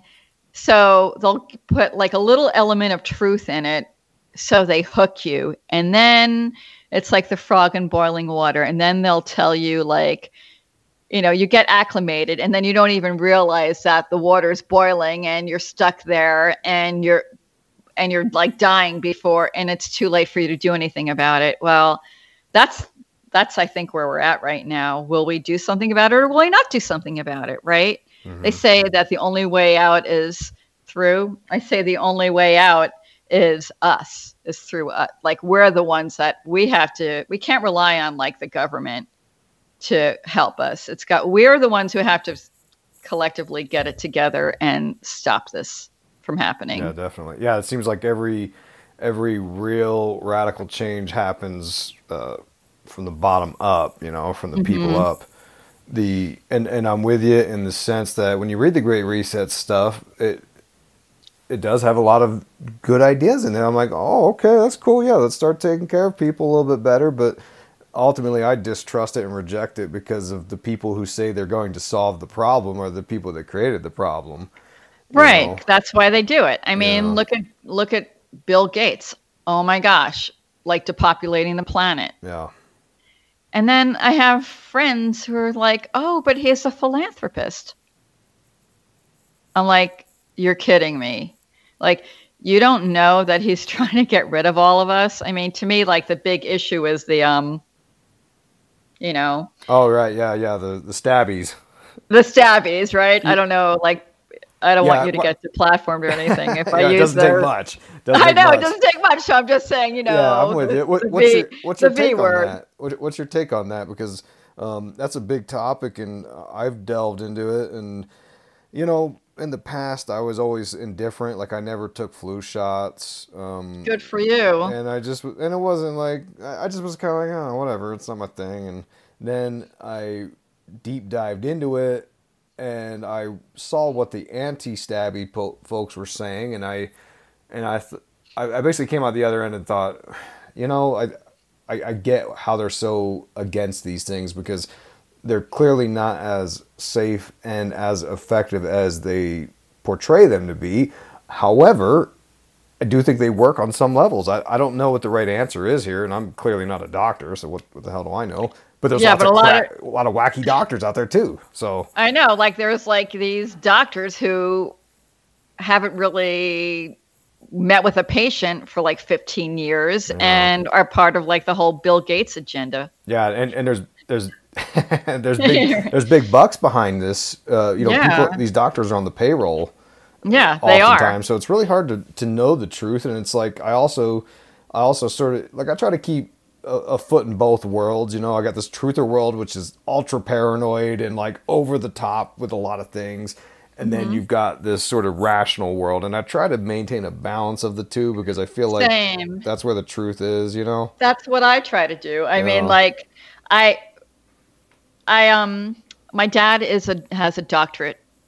so they'll put like a little element of truth in it. So they hook you. And then it's like the frog in boiling water. And then they'll tell you like, you know, you get acclimated and then you don't even realize that the water's boiling and you're stuck there and you're and you're like dying before and it's too late for you to do anything about it. Well, that's that's I think where we're at right now. Will we do something about it or will we not do something about it, right? Mm-hmm. They say that the only way out is through. I say the only way out is us, is through us. Like we're the ones that we have to, we can't rely on like the government to help us. It's got, we're the ones who have to collectively get it together and stop this from happening. Yeah, definitely. Yeah, it seems like every every real radical change happens uh, from the bottom up, you know, from the mm-hmm. people up. The and, and I'm with you in the sense that when you read the Great Reset stuff, it it does have a lot of good ideas in there. I'm like, oh, okay, that's cool. Yeah, let's start taking care of people a little bit better. But ultimately, I distrust it and reject it because of the people who say they're going to solve the problem are the people that created the problem. Right. Know? That's why they do it. I mean, yeah. look at look at Bill Gates. Oh my gosh, like depopulating the planet. Yeah. And then I have friends who are like, oh, but he's a philanthropist. I'm like, you're kidding me. Like, you don't know that he's trying to get rid of all of us. I mean, to me, like the big issue is the, um, you know. Oh, right. Yeah. Yeah. The, the stabbies. The stabbies, right? Yeah. I don't know. Like, I don't yeah, want you to get deplatformed or anything. If I yeah, use it doesn't their... take much. Doesn't I take know much. It doesn't take much. So I'm just saying, you know. Yeah, I'm with you. What, the what's v, your what's your take word. on that? What, what's your take on that? Because um, that's a big topic, and I've delved into it. And you know, in the past, I was always indifferent. Like I never took flu shots. Um, Good for you. And I just and it wasn't like I just was kind of like, oh, whatever. It's not my thing. And then I deep dived into it. And I saw what the anti-stabby po- folks were saying, and I, and I, th- I basically came out the other end and thought, you know, I, I, I get how they're so against these things because they're clearly not as safe and as effective as they portray them to be. However, I do think they work on some levels. I, I don't know what the right answer is here, and I'm clearly not a doctor, so what, what the hell do I know? But there's yeah, lots but of a, lot cra- of, a lot of wacky doctors out there too. So I know, like there's like these doctors who haven't really met with a patient for like fifteen years yeah. and are part of like the whole Bill Gates agenda. Yeah, and, and there's there's there's big there's big bucks behind this. Uh, you know, yeah. people, these doctors are on the payroll. Yeah, they are. So it's really hard to, to know the truth, and it's like I also I also sort of like I try to keep a, a foot in both worlds. You know, I got this truther world, which is ultra paranoid and like over the top with a lot of things, and then mm-hmm. you've got this sort of rational world, and I try to maintain a balance of the two because I feel like Same. that's where the truth is. You know, that's what I try to do. I yeah. mean, like I I um my dad is a has a doctorate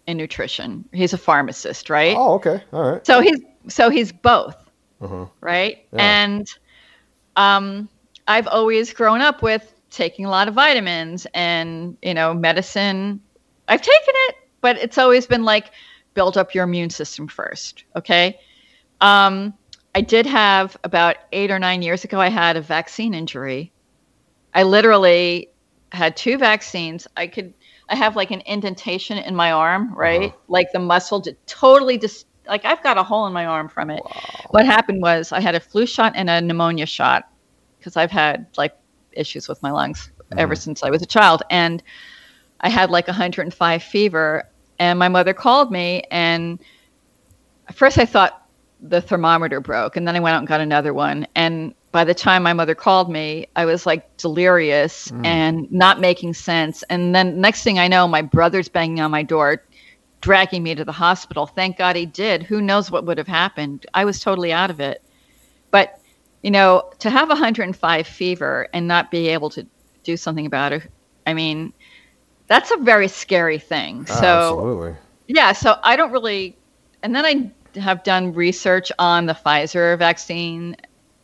in nutrition. He's a pharmacist, right? Oh, okay. All right. So he's so he's both, Uh-huh. right? Yeah. And um, I've always grown up with taking a lot of vitamins and, you know, medicine. I've taken it, but it's always been like build up your immune system first. Okay. Um, I did have about eight or nine years ago, I had a vaccine injury. I literally had two vaccines. I could, I have like an indentation in my arm, right? Uh-huh. Like the muscle did totally just like I've got a hole in my arm from it. Wow. What happened was I had a flu shot and a pneumonia shot because I've had like issues with my lungs mm-hmm. ever since I was a child. And I had like one hundred five fever, and my mother called me, and at first I thought the thermometer broke, and then I went out and got another one. And by the time my mother called me, I was like delirious mm. and not making sense. And then next thing I know, my brother's banging on my door, dragging me to the hospital. Thank God he did. Who knows what would have happened? I was totally out of it. But, you know, to have one hundred five fever and not be able to do something about it, I mean, that's a very scary thing. Oh, so, absolutely. Yeah, so I don't really, and then I have done research on the Pfizer vaccine.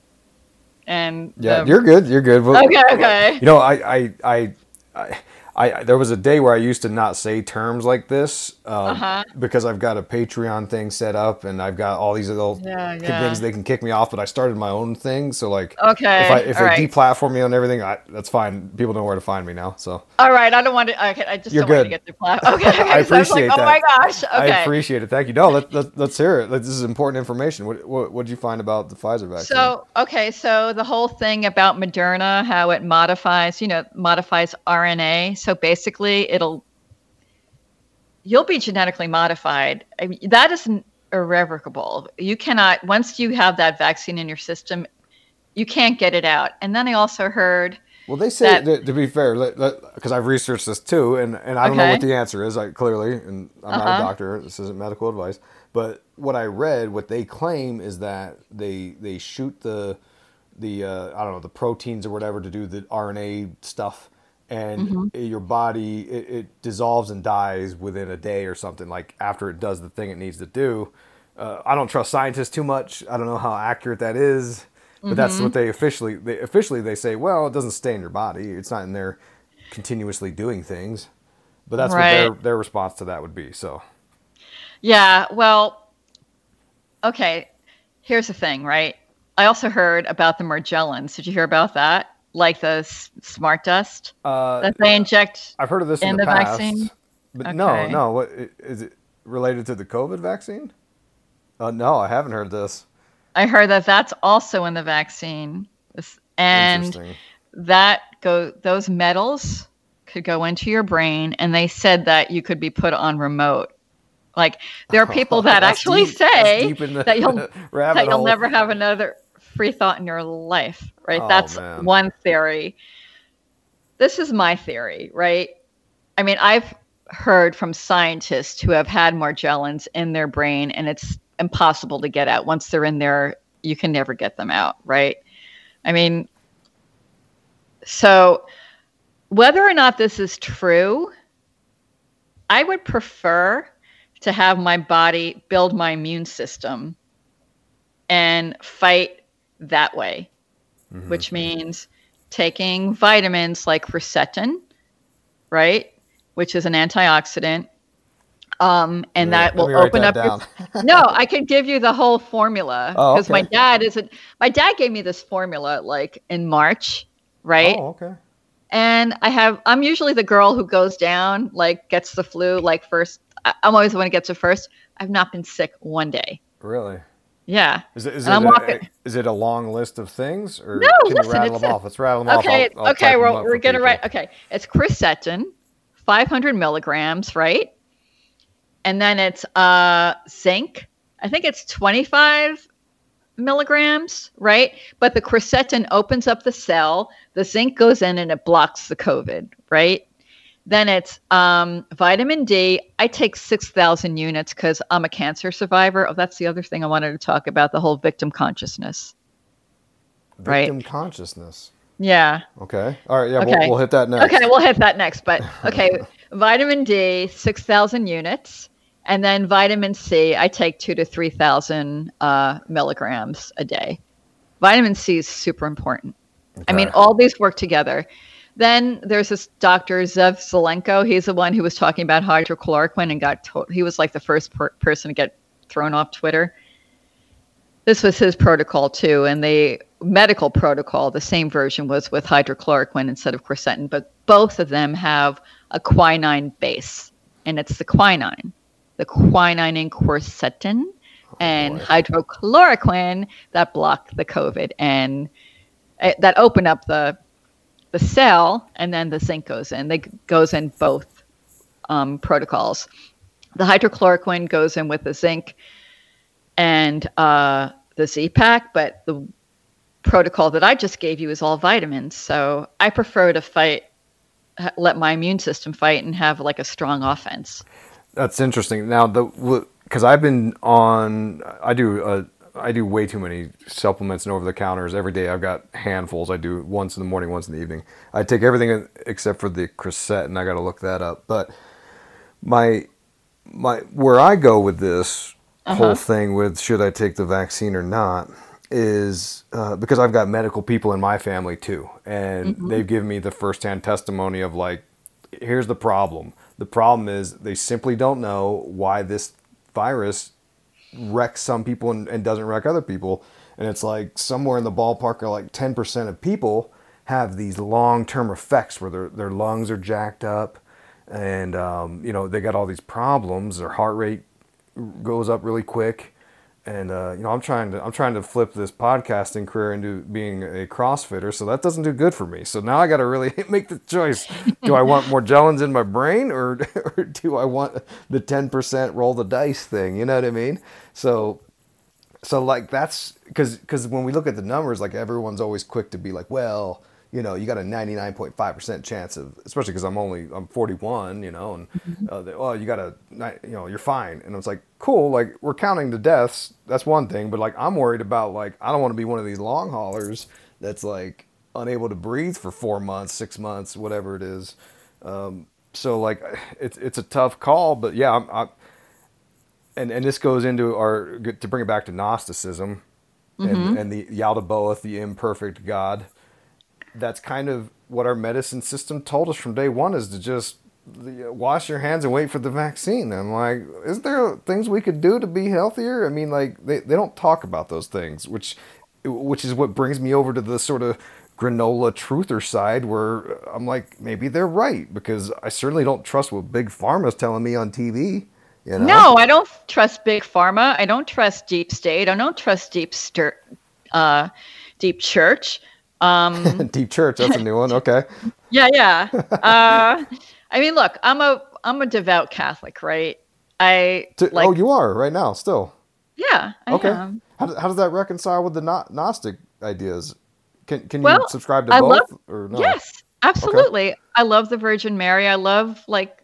And yeah, the, you're good. You're good. Well, okay, okay. You know, I, I, I, I, I, there was a day where I used to not say terms like this um, uh-huh. because I've got a Patreon thing set up and I've got all these little yeah, yeah. things they can kick me off. But I started my own thing, so like, okay, if I if all they right. deplatform me on everything, I, that's fine. People know where to find me now. So all right, I don't want to. Okay, I just You're don't good. want to get deplatformed. Okay, okay. I appreciate so I was like, that. oh my gosh. Okay, I appreciate it. Thank you. No, let, let, let's hear it. This is important information. What what what did you find about the Pfizer vaccine? So okay, so the whole thing about Moderna, how it modifies, you know, modifies R N A. So basically, it'll you'll be genetically modified. I mean, that is irrevocable. You cannot, once you have that vaccine in your system, you can't get it out. And then I also heard. Well, they say, that, that, to be fair, because I've researched this too, and, and I don't okay. know what the answer is, I, clearly, and I'm uh-huh. not a doctor, this isn't medical advice, but what I read, what they claim is that they they shoot the, the uh, I don't know, the proteins or whatever to do the R N A stuff, and mm-hmm. your body, it, it dissolves and dies within a day or something, like after it does the thing it needs to do. Uh, I don't trust scientists too much. I don't know how accurate that is. But mm-hmm. that's what they officially, they officially they say, well, it doesn't stay in your body. It's not in there continuously doing things. But that's right. what their, their response to that would be. So, yeah, well, okay. Here's the thing, right? I also heard about the Morgellons. Did you hear about that? Like the s- smart dust uh, that they inject I've heard of this in, in the, the past, vaccine? But okay. no, no. What is it related to the COVID vaccine? Uh, no, I haven't heard this. I heard that that's also in the vaccine, and that go those metals could go into your brain, and they said that you could be put on remote. Like there are people that actually deep. say the, that you'll that you'll hole. never have another free thought in your life, right? Oh, that's man. one theory. This is my theory, right? I mean, I've heard from scientists who have had Morgellons in their brain, and it's impossible to get out. Once they're in there, you can never get them out, right? I mean, so whether or not this is true, I would prefer to have my body build my immune system and fight that way, mm-hmm. which means taking vitamins like quercetin, right, which is an antioxidant. Um, and yeah, that will open that up. Your, no, I could give you the whole formula because oh, okay. my dad isn't. My dad gave me this formula like in March, right? Oh, okay. And I have. I'm usually the girl who goes down, like gets the flu, like first. I'm always the one who gets it first. I've not been sick one day. Really? Yeah. Is it is, it a, walking, is it a long list of things, or no, can listen, you rattle them a, off? Let's rattle them okay, off. I'll, I'll okay, well, we're gonna people. write. Okay, it's quercetin, five hundred milligrams, right? And then it's uh, zinc. I think it's twenty-five milligrams, right? But the quercetin opens up the cell. The zinc goes in and it blocks the COVID, right? Then it's um, vitamin D. I take six thousand units because I'm a cancer survivor. Oh, that's the other thing I wanted to talk about, the whole victim consciousness. Victim right? consciousness. Yeah. Okay. All right. Yeah, okay. We'll, we'll hit that next. Okay, we'll hit that next. But, okay, vitamin D, six thousand units. And then vitamin C, I take two to three thousand uh, milligrams a day. Vitamin C is super important. Okay. I mean, all these work together. Then there's this doctor, Zev Zelenko. He's the one who was talking about hydrochloroquine and got told, he was like the first per- person to get thrown off Twitter. This was his protocol too. And the medical protocol, the same version, was with hydrochloroquine instead of quercetin. But both of them have a quinine base. And it's the quinine, the quinine and quercetin oh, and boy. hydrochloroquine that block the COVID. And uh, that open up the the cell, and then the zinc goes in. They goes in both um, protocols. The hydrochloroquine goes in with the zinc and uh, the Z-Pak, but the protocol that I just gave you is all vitamins. So I prefer to fight, let my immune system fight and have like a strong offense. That's interesting. Now, the because I've been on, I do a I do way too many supplements and over-the-counters. Every day I've got handfuls. I do once in the morning, once in the evening. I take everything except for the quercetin. I got to look that up. But my my where I go with this uh-huh. whole thing with should I take the vaccine or not is uh, because I've got medical people in my family too. And mm-hmm. they've given me the firsthand testimony of like, here's the problem. The problem is they simply don't know why this virus wrecks some people and, and doesn't wreck other people. And it's like somewhere in the ballpark of like ten percent of people have these long-term effects where their, their lungs are jacked up and, um, you know, they got all these problems. Their heart rate goes up really quick. And, uh, you know, I'm trying to, I'm trying to flip this podcasting career into being a CrossFitter. So that doesn't do good for me. So now I got to really make the choice. Do I want more gellins in my brain or, or do I want the ten percent roll the dice thing? You know what I mean? So, so like that's cause, cause when we look at the numbers, like everyone's always quick to be like, well, you know, you got a ninety-nine point five percent chance of, especially because I'm only, I'm forty-one, you know, and, uh, they, well, you got a, you know, you're fine. And it's like, cool, like, we're counting the deaths. That's one thing. But, like, I'm worried about, like, I don't want to be one of these long haulers that's, like, unable to breathe for four months, six months, whatever it is. Um, so, like, it's it's a tough call. But, yeah, I'm, I, and, and this goes into our, to bring it back to Gnosticism mm-hmm. and, and the Yaldabaoth, the imperfect God. That's kind of what our medicine system told us from day one is to just wash your hands and wait for the vaccine. I'm like, is there things we could do to be healthier? I mean, like they, they don't talk about those things, which, which is what brings me over to the sort of granola truther side where I'm like, maybe they're right because I certainly don't trust what Big Pharma's telling me on T V. You know? No, I don't trust Big Pharma. I don't trust Deep State. I don't trust Deep Stir, uh, Deep Church. Um, Deep Church, that's a new one. Okay. Yeah, yeah. Uh, I mean, look, I'm a I'm a devout Catholic, right? I to, like. Oh, you are right now, still. Yeah. I okay. Am. How how does that reconcile with the Gnostic ideas? Can can well, you subscribe to I both love, or no? Yes, absolutely. Okay. I love the Virgin Mary. I love like.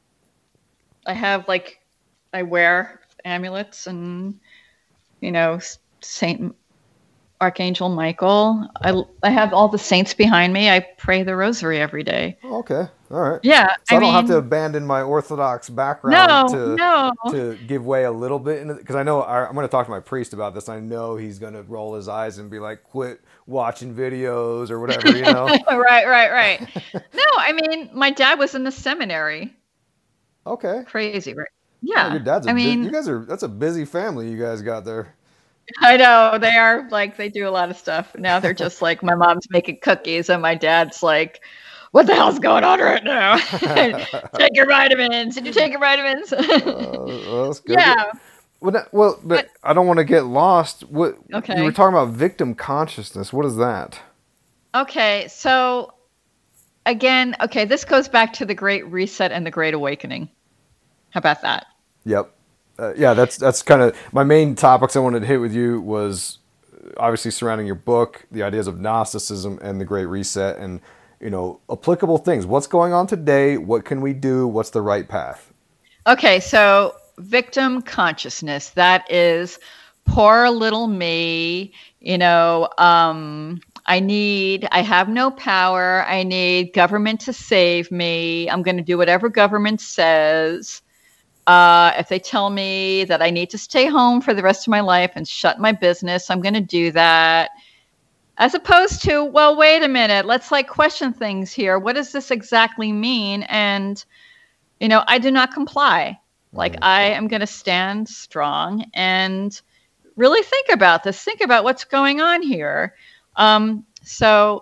I have like, I wear amulets and, you know, Saint Archangel Michael. I, I have all the saints behind me. I pray the rosary every day. Oh, okay. All right. Yeah. So I, I don't mean, have to abandon my Orthodox background no, to, no. to give way a little bit. Because I know I, I'm going to talk to my priest about this. I know he's going to roll his eyes and be like, quit watching videos or whatever, you know? Right, right, right. No, I mean, my dad was in the seminary. Okay. Crazy, right? Yeah. Oh, your dad's a I mean, bu- you guys are, that's a busy family you guys got there. I know they are like, they do a lot of stuff. Now they're just like, my mom's making cookies and my dad's like, what the hell's going on right now? Take your vitamins. Did you take your vitamins? uh, well, that's good. Yeah. Well, that, well but, but I don't want to get lost. What okay. You were talking about victim consciousness. What is that? Okay. So again, okay, this goes back to the Great Reset and the Great Awakening. How about that? Yep. Uh, yeah, that's that's kind of my main topics I wanted to hit with you was obviously surrounding your book, the ideas of Gnosticism and the Great Reset and, you know, applicable things. What's going on today? What can we do? What's the right path? Okay, so victim consciousness, that is poor little me, you know, um, I need, I have no power. I need government to save me. I'm going to do whatever government says. Uh, if they tell me that I need to stay home for the rest of my life and shut my business, I'm going to do that. As opposed to, well, wait a minute, let's like question things here. What does this exactly mean? And, you know, I do not comply. Like, mm-hmm. I am going to stand strong and really think about this, think about what's going on here. Um, so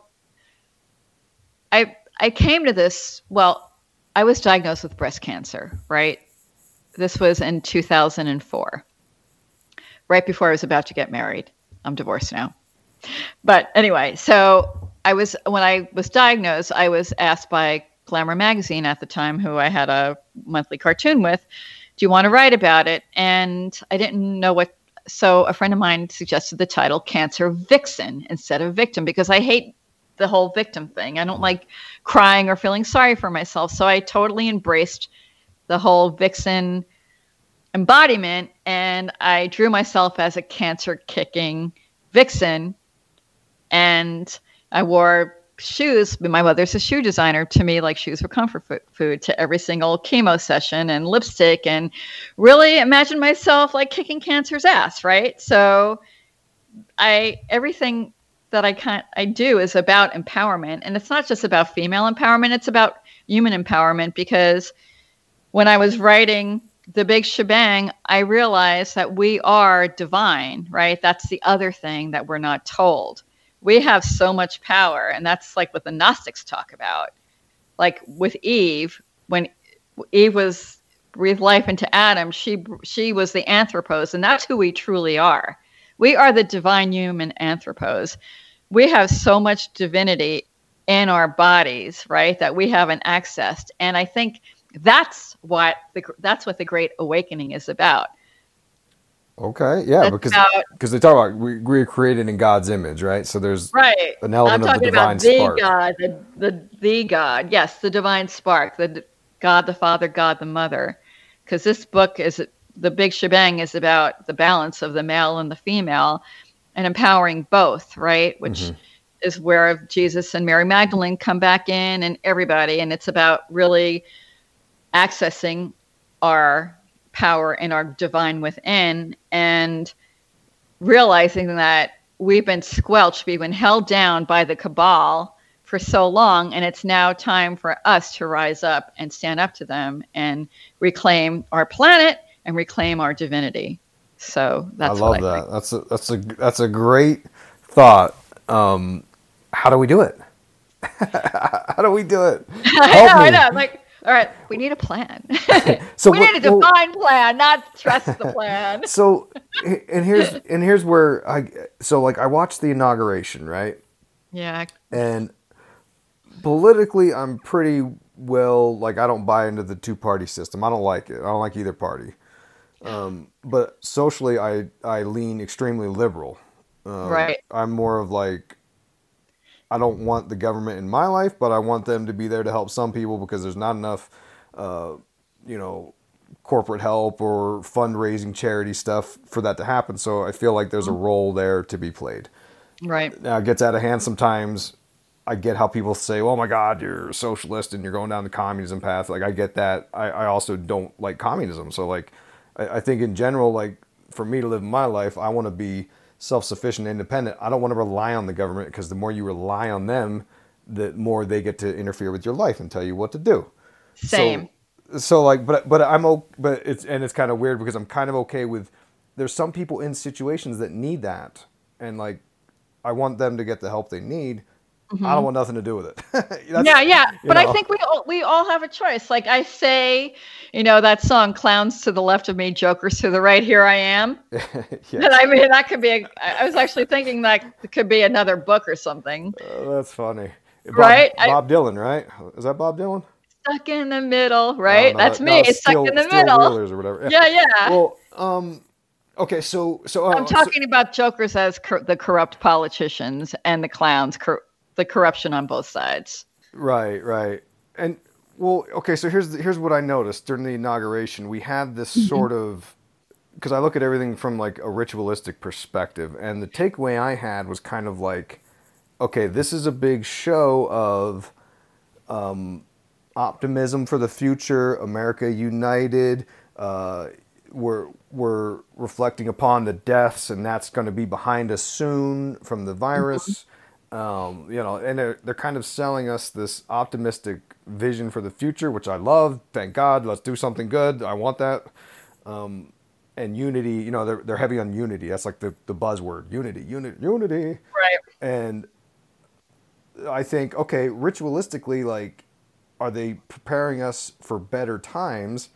I, I came to this, well, I was diagnosed with breast cancer, right? This was in two thousand four, right before I was about to get married. I'm divorced now. But anyway, so I was, when I was diagnosed, I was asked by Glamour magazine at the time, who I had a monthly cartoon with, do you want to write about it? And I didn't know what, so a friend of mine suggested the title Cancer Vixen instead of Victim, because I hate the whole victim thing. I don't like crying or feeling sorry for myself. So I totally embraced the whole vixen embodiment, and I drew myself as a cancer kicking vixen. And I wore shoes. My mother's a shoe designer. To me, like, shoes were comfort food to every single chemo session, and lipstick, and really imagine myself like kicking cancer's ass, right? So I everything that I can I do is about empowerment, and it's not just about female empowerment, it's about human empowerment, because when I was writing The Big Shebang, I realized that we are divine, right? That's the other thing that we're not told. We have so much power, and that's like what the Gnostics talk about. Like with Eve, when Eve was breathed life into Adam, she she was the anthropos, and that's who we truly are. We are the divine human anthropos. We have so much divinity in our bodies, right, that we haven't accessed. And I think that's what the that's what the Great Awakening is about. Okay, yeah, that's because about, because they talk about we we're created in God's image, right? So there's right. an element I'm of the divine about the spark. God, the, the the God, yes, the divine spark, the God, the Father, God, the Mother. Because this book is The Big Shebang is about the balance of the male and the female, and empowering both, right? Which mm-hmm. is where Jesus and Mary Magdalene come back in, and everybody, and it's about really accessing our power and our divine within, and realizing that we've been squelched, we've been held down by the cabal for so long, and it's now time for us to rise up and stand up to them and reclaim our planet and reclaim our divinity. So that's I love what I that. think. That's a, that's a that's a great thought. Um, how do we do it? How do we do it? I know, I know. Like, all right, we need a plan. So we what, need a divine well, plan, not trust the plan. So, and here's and here's where I so like I watched the inauguration, right? Yeah. And politically, I'm pretty well like I don't buy into the two party system. I don't like it. I don't like either party. Um, but socially, I I lean extremely liberal. Um, right. I'm more of like, I don't want the government in my life, but I want them to be there to help some people because there's not enough, uh, you know, corporate help or fundraising charity stuff for that to happen. So I feel like there's a role there to be played. Right. Now it gets out of hand sometimes. I get how people say, oh my God, you're a socialist and you're going down the communism path. Like I get that. I, I also don't like communism. So like, I, I think in general, like for me to live my life, I want to be self-sufficient, independent. I don't want to rely on the government because the more you rely on them, the more they get to interfere with your life and tell you what to do. Same. So, so like, but but I'm okay, but it's and it's kind of weird because I'm kind of okay with. There's some people in situations that need that, and like, I want them to get the help they need. Mm-hmm. I don't want nothing to do with it. yeah, yeah. But know. I think we all, we all have a choice. Like I say, you know, that song, Clowns to the Left of Me, Jokers to the Right, Here I Am. yes. And I mean, that could be, a, I was actually thinking that it could be another book or something. Uh, that's funny. Bob, right? Bob I, Dylan, right? Is that Bob Dylan? Stuck in the middle, right? No, no, that's no, me, no, stuck still, in the still middle. Wheelers or whatever. Yeah, yeah. Well, um... Okay, so so uh, I'm talking so, about jokers as cor- the corrupt politicians and the clowns, cor- the corruption on both sides. Right, right, and well, okay. So here's here's what I noticed during the inauguration. We had this mm-hmm. sort of because I look at everything from like a ritualistic perspective, and the takeaway I had was kind of like, okay, this is a big show of um, optimism for the future, America united. uh, we're we're reflecting upon the deaths, and that's going to be behind us soon from the virus. Um, you know, and they're they're kind of selling us this optimistic vision for the future, which I love. Thank God. Let's do something good. I want that. Um, and unity, you know, they're they're heavy on unity. That's like the, the buzzword, unity, unity, unity. Right. And I think, okay, ritualistically, like, are they preparing us for better times?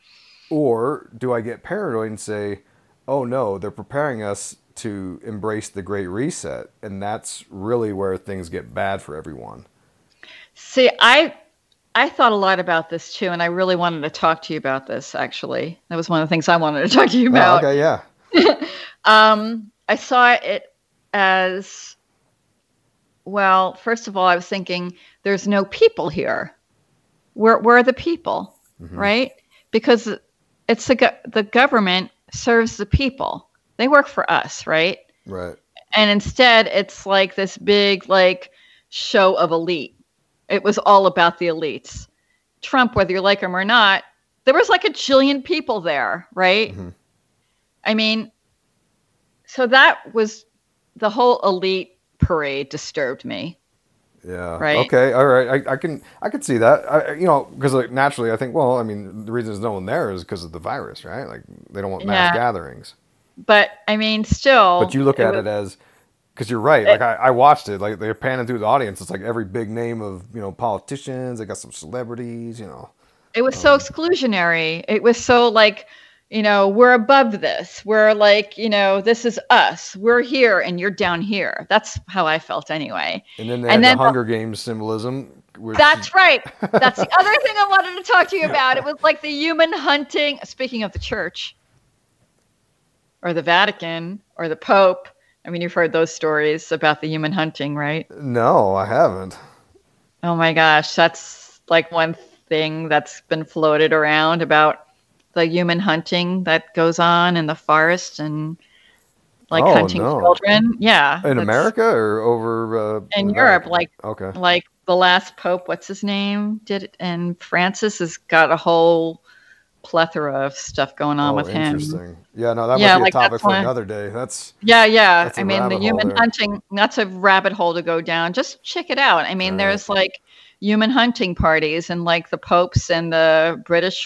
Or do I get paranoid and say, oh no, they're preparing us to embrace the Great Reset? And that's really where things get bad for everyone. See, I I thought a lot about this too, and I really wanted to talk to you about this, actually. That was one of the things I wanted to talk to you about. Oh, okay, yeah. um, I saw it as, well, first of all, I was thinking, there's no people here. Where, where are the people, mm-hmm. right? Because it's the, go- the government serves the people. They work for us, right? Right. And instead, it's like this big, like, show of elite. It was all about the elites. Trump, whether you like him or not, there was like a jillion people there, right? Mm-hmm. I mean, so that was the whole elite parade disturbed me. Yeah. Right. Okay. All right. I, I can I can see that. I, you know, because like naturally, I think, well, I mean, the reason there's no one there is because of the virus, right? Like they don't want mass yeah. gatherings. But I mean, still. But you look it at was, it as. Because you're right. Like I, I watched it. Like they're panning through the audience. It's like every big name of you know politicians. They got some celebrities. You know. It was um, so exclusionary. It was so like, you know, we're above this. We're like, you know, this is us. We're here and you're down here. That's how I felt anyway. And then they and had then, the Hunger Games symbolism. Which... That's right. That's the other thing I wanted to talk to you about. It was like the human hunting. Speaking of the church, or the Vatican, or the Pope. I mean, you've heard those stories about the human hunting, right? No, I haven't. Oh my gosh, that's like one thing that's been floated around about the human hunting that goes on in the forest and like oh, hunting no. children. Yeah. In America or over? Uh, in Europe, like okay. like the last Pope, what's his name? Did it, and Francis has got a whole plethora of stuff going on oh, with him. Interesting. Yeah, no, that yeah, might be like a topic for one, another day. That's yeah, yeah. that's I mean, the human there. hunting, that's a rabbit hole to go down. Just check it out. I mean, All there's right. like human hunting parties and like the popes and the British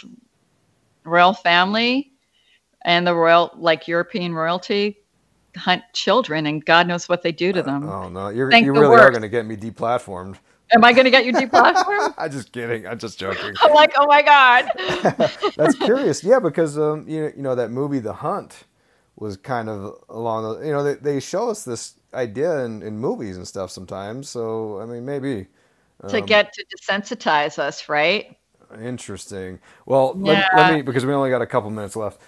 royal family and the royal, like European royalty hunt children and God knows what they do to them. Uh, oh no, You're, Thank you really worst. are going to get me deplatformed. Am I going to get you deplatformed? I'm just kidding. I'm just joking. I'm like, oh my God. That's curious. Yeah, because um, you know, you know that movie, The Hunt, was kind of along the. You know, they they show us this idea in, in movies and stuff sometimes. So I mean, maybe um, to get to desensitize us, right? Interesting. Well, yeah. let, let me because we only got a couple minutes left.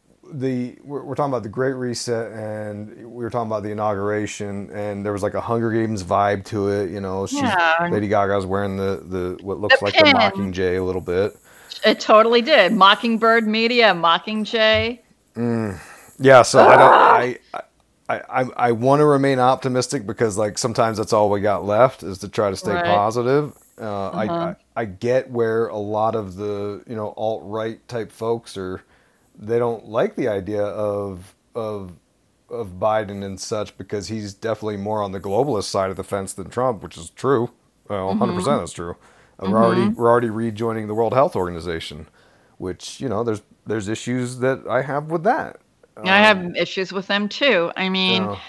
The we're, we're talking about the Great Reset, and we were talking about the inauguration, and there was like a Hunger Games vibe to it. You know, she's, yeah. Lady Gaga was wearing the, the what looks the like pin. the Mockingjay a little bit. It totally did. Mockingbird Media, Mockingjay. Mm. Yeah, so I don't. I I I, I want to remain optimistic because like sometimes that's all we got left is to try to stay right. positive. Uh, uh-huh. I, I I get where a lot of the you know alt-right type folks are. They don't like the idea of of of Biden and such because he's definitely more on the globalist side of the fence than Trump, which is true. Well, one hundred percent that's true. Uh, mm-hmm. We're already we're already rejoining the World Health Organization, which you know there's there's issues that I have with that. Um, I have issues with them too. I mean, you know,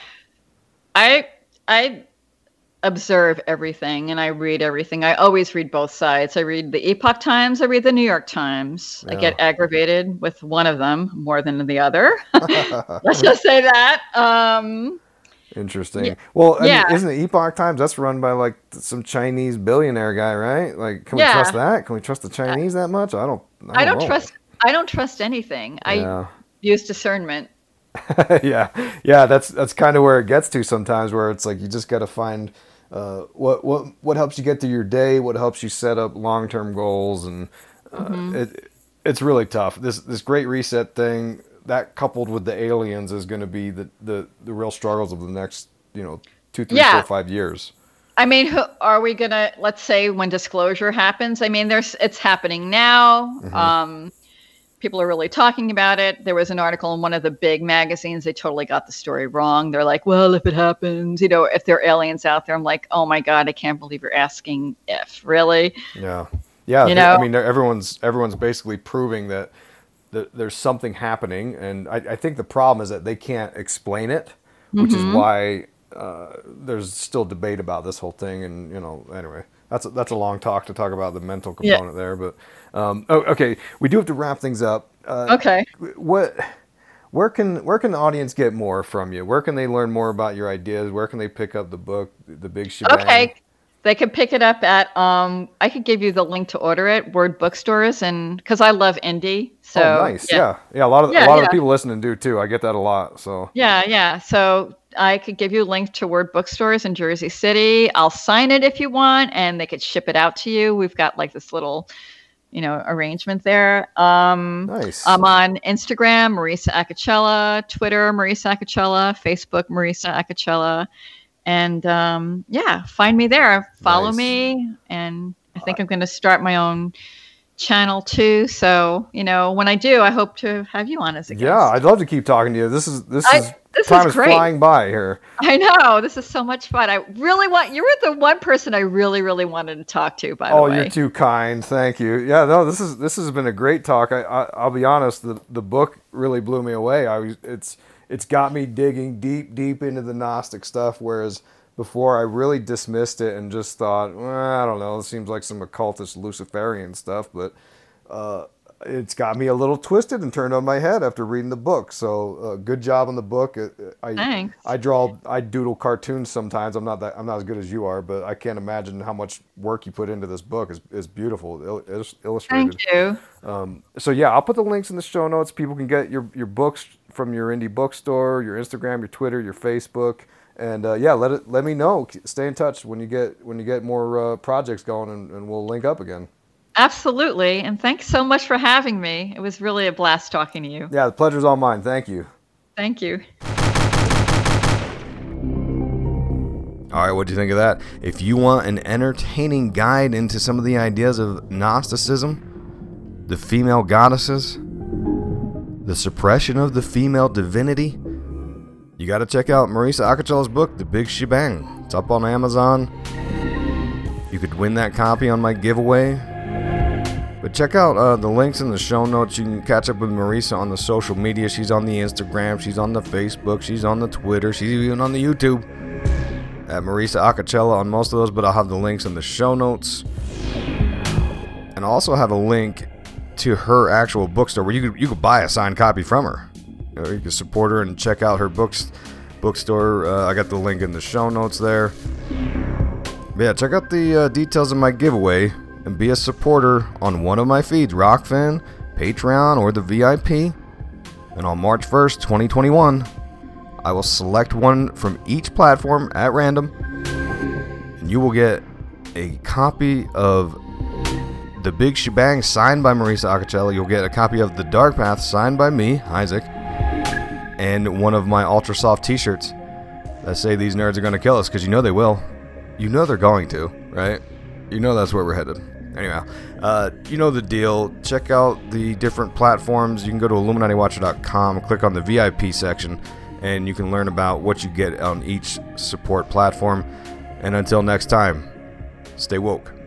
I I observe everything and I read everything. I always read both sides. I read the Epoch Times. I read the New York Times. Yeah. I get aggravated with one of them more than the other. Let's just say that. Um, Interesting. Yeah. Well, I yeah. mean, isn't the Epoch Times, that's run by like some Chinese billionaire guy, right? Like, can we yeah. trust that? Can we trust the Chinese that much? I don't I don't, I don't know. trust I don't trust anything. Yeah. I use discernment. yeah. Yeah, that's that's kind of where it gets to sometimes where it's like you just got to find Uh, what what what helps you get through your day? What helps you set up long term goals? And uh, mm-hmm. it it's really tough. This this Great Reset thing that coupled with the aliens is going to be the, the, the real struggles of the next you know two three yeah. four five years. I mean, who, are we gonna? Let's say when disclosure happens. I mean, there's it's happening now. Mm-hmm. Um, people are really talking about it. There was an article in one of the big magazines. They totally got the story wrong. They're like, well, if it happens, you know, if there are aliens out there, I'm like, oh my God, I can't believe you're asking if. Really? Yeah. Yeah. You they, know? I mean, everyone's everyone's basically proving that, that there's something happening. And I, I think the problem is that they can't explain it, which mm-hmm. is why uh, there's still debate about this whole thing. And, you know, anyway, that's a, that's a long talk to talk about the mental component yeah. there. But, um, oh, okay, we do have to wrap things up. Uh, okay. What, where can where can the audience get more from you? Where can they learn more about your ideas? Where can they pick up the book, The Big Shebang? Okay. They could pick it up at, um, I could give you the link to order it, Word Bookstores, and because I love indie. So, oh, nice. Yeah. Yeah. yeah a lot of, yeah, a lot yeah. of people listening do too. I get that a lot. So, yeah. Yeah. So I could give you a link to Word Bookstores in Jersey City. I'll sign it if you want, and they could ship it out to you. We've got like this little, you know, arrangement there. Um, nice. I'm on Instagram, Marisa Acocella, Twitter, Marisa Acocella, Facebook, Marisa Acocella. And um, yeah, find me there. Follow nice. me. And I think I'm going to start my own channel too. So, you know, when I do, I hope to have you on as a guest. Yeah, I'd love to keep talking to you. This is this I, is this time is, is flying by here. I know. This is so much fun. I really want, you were the one person I really, really wanted to talk to, by the oh, way. Oh, you're too kind. Thank you. Yeah, no, this is this has been a great talk. I, I I'll be honest, the the book really blew me away. I was it's it's got me digging deep, deep into the Gnostic stuff, whereas before I really dismissed it and just thought, well, I don't know, it seems like some occultist Luciferian stuff, but uh, it's got me a little twisted and turned on my head after reading the book. So uh, good job on the book. I Thanks. I draw, I doodle cartoons sometimes. I'm not that I'm not as good as you are, but I can't imagine how much work you put into this book. It's, it's beautiful, it's illustrated. Thank you. Um, so yeah, I'll put the links in the show notes. People can get your your books from your indie bookstore, your Instagram, your Twitter, your Facebook. And uh, yeah, let it let me know. Stay in touch when you get when you get more uh, projects going, and, and we'll link up again. Absolutely, and thanks so much for having me. It was really a blast talking to you. Yeah, the pleasure's all mine. Thank you. Thank you. All right, what do you think of that? If you want an entertaining guide into some of the ideas of Gnosticism, the female goddesses, the suppression of the female divinity, you got to check out Marisa Acocella's book, The Big Shebang. It's up on Amazon. You could win that copy on my giveaway. But check out uh, the links in the show notes. You can catch up with Marisa on the social media. She's on the Instagram. She's on the Facebook. She's on the Twitter. She's even on the YouTube at Marisa Acocella on most of those. But I'll have the links in the show notes. And I'll also have a link to her actual bookstore where you could, you could buy a signed copy from her. You know, you can support her and check out her books bookstore. Uh, I got the link in the show notes there. But yeah, check out the uh, details of my giveaway and be a supporter on one of my feeds, Rockfin, Patreon, or the V I P. And on March first, twenty twenty-one, I will select one from each platform at random, and you will get a copy of The Big Shebang signed by Marisa Acocella. You'll get a copy of The Dark Path signed by me, Isaac, and one of my Ultra Soft t-shirts that say these nerds are going to kill us, because you know they will. You know they're going to, right? You know that's where we're headed. Anyhow, uh, you know the deal. Check out the different platforms. You can go to Illuminati Watcher dot com, click on the V I P section, and you can learn about what you get on each support platform. And until next time, stay woke.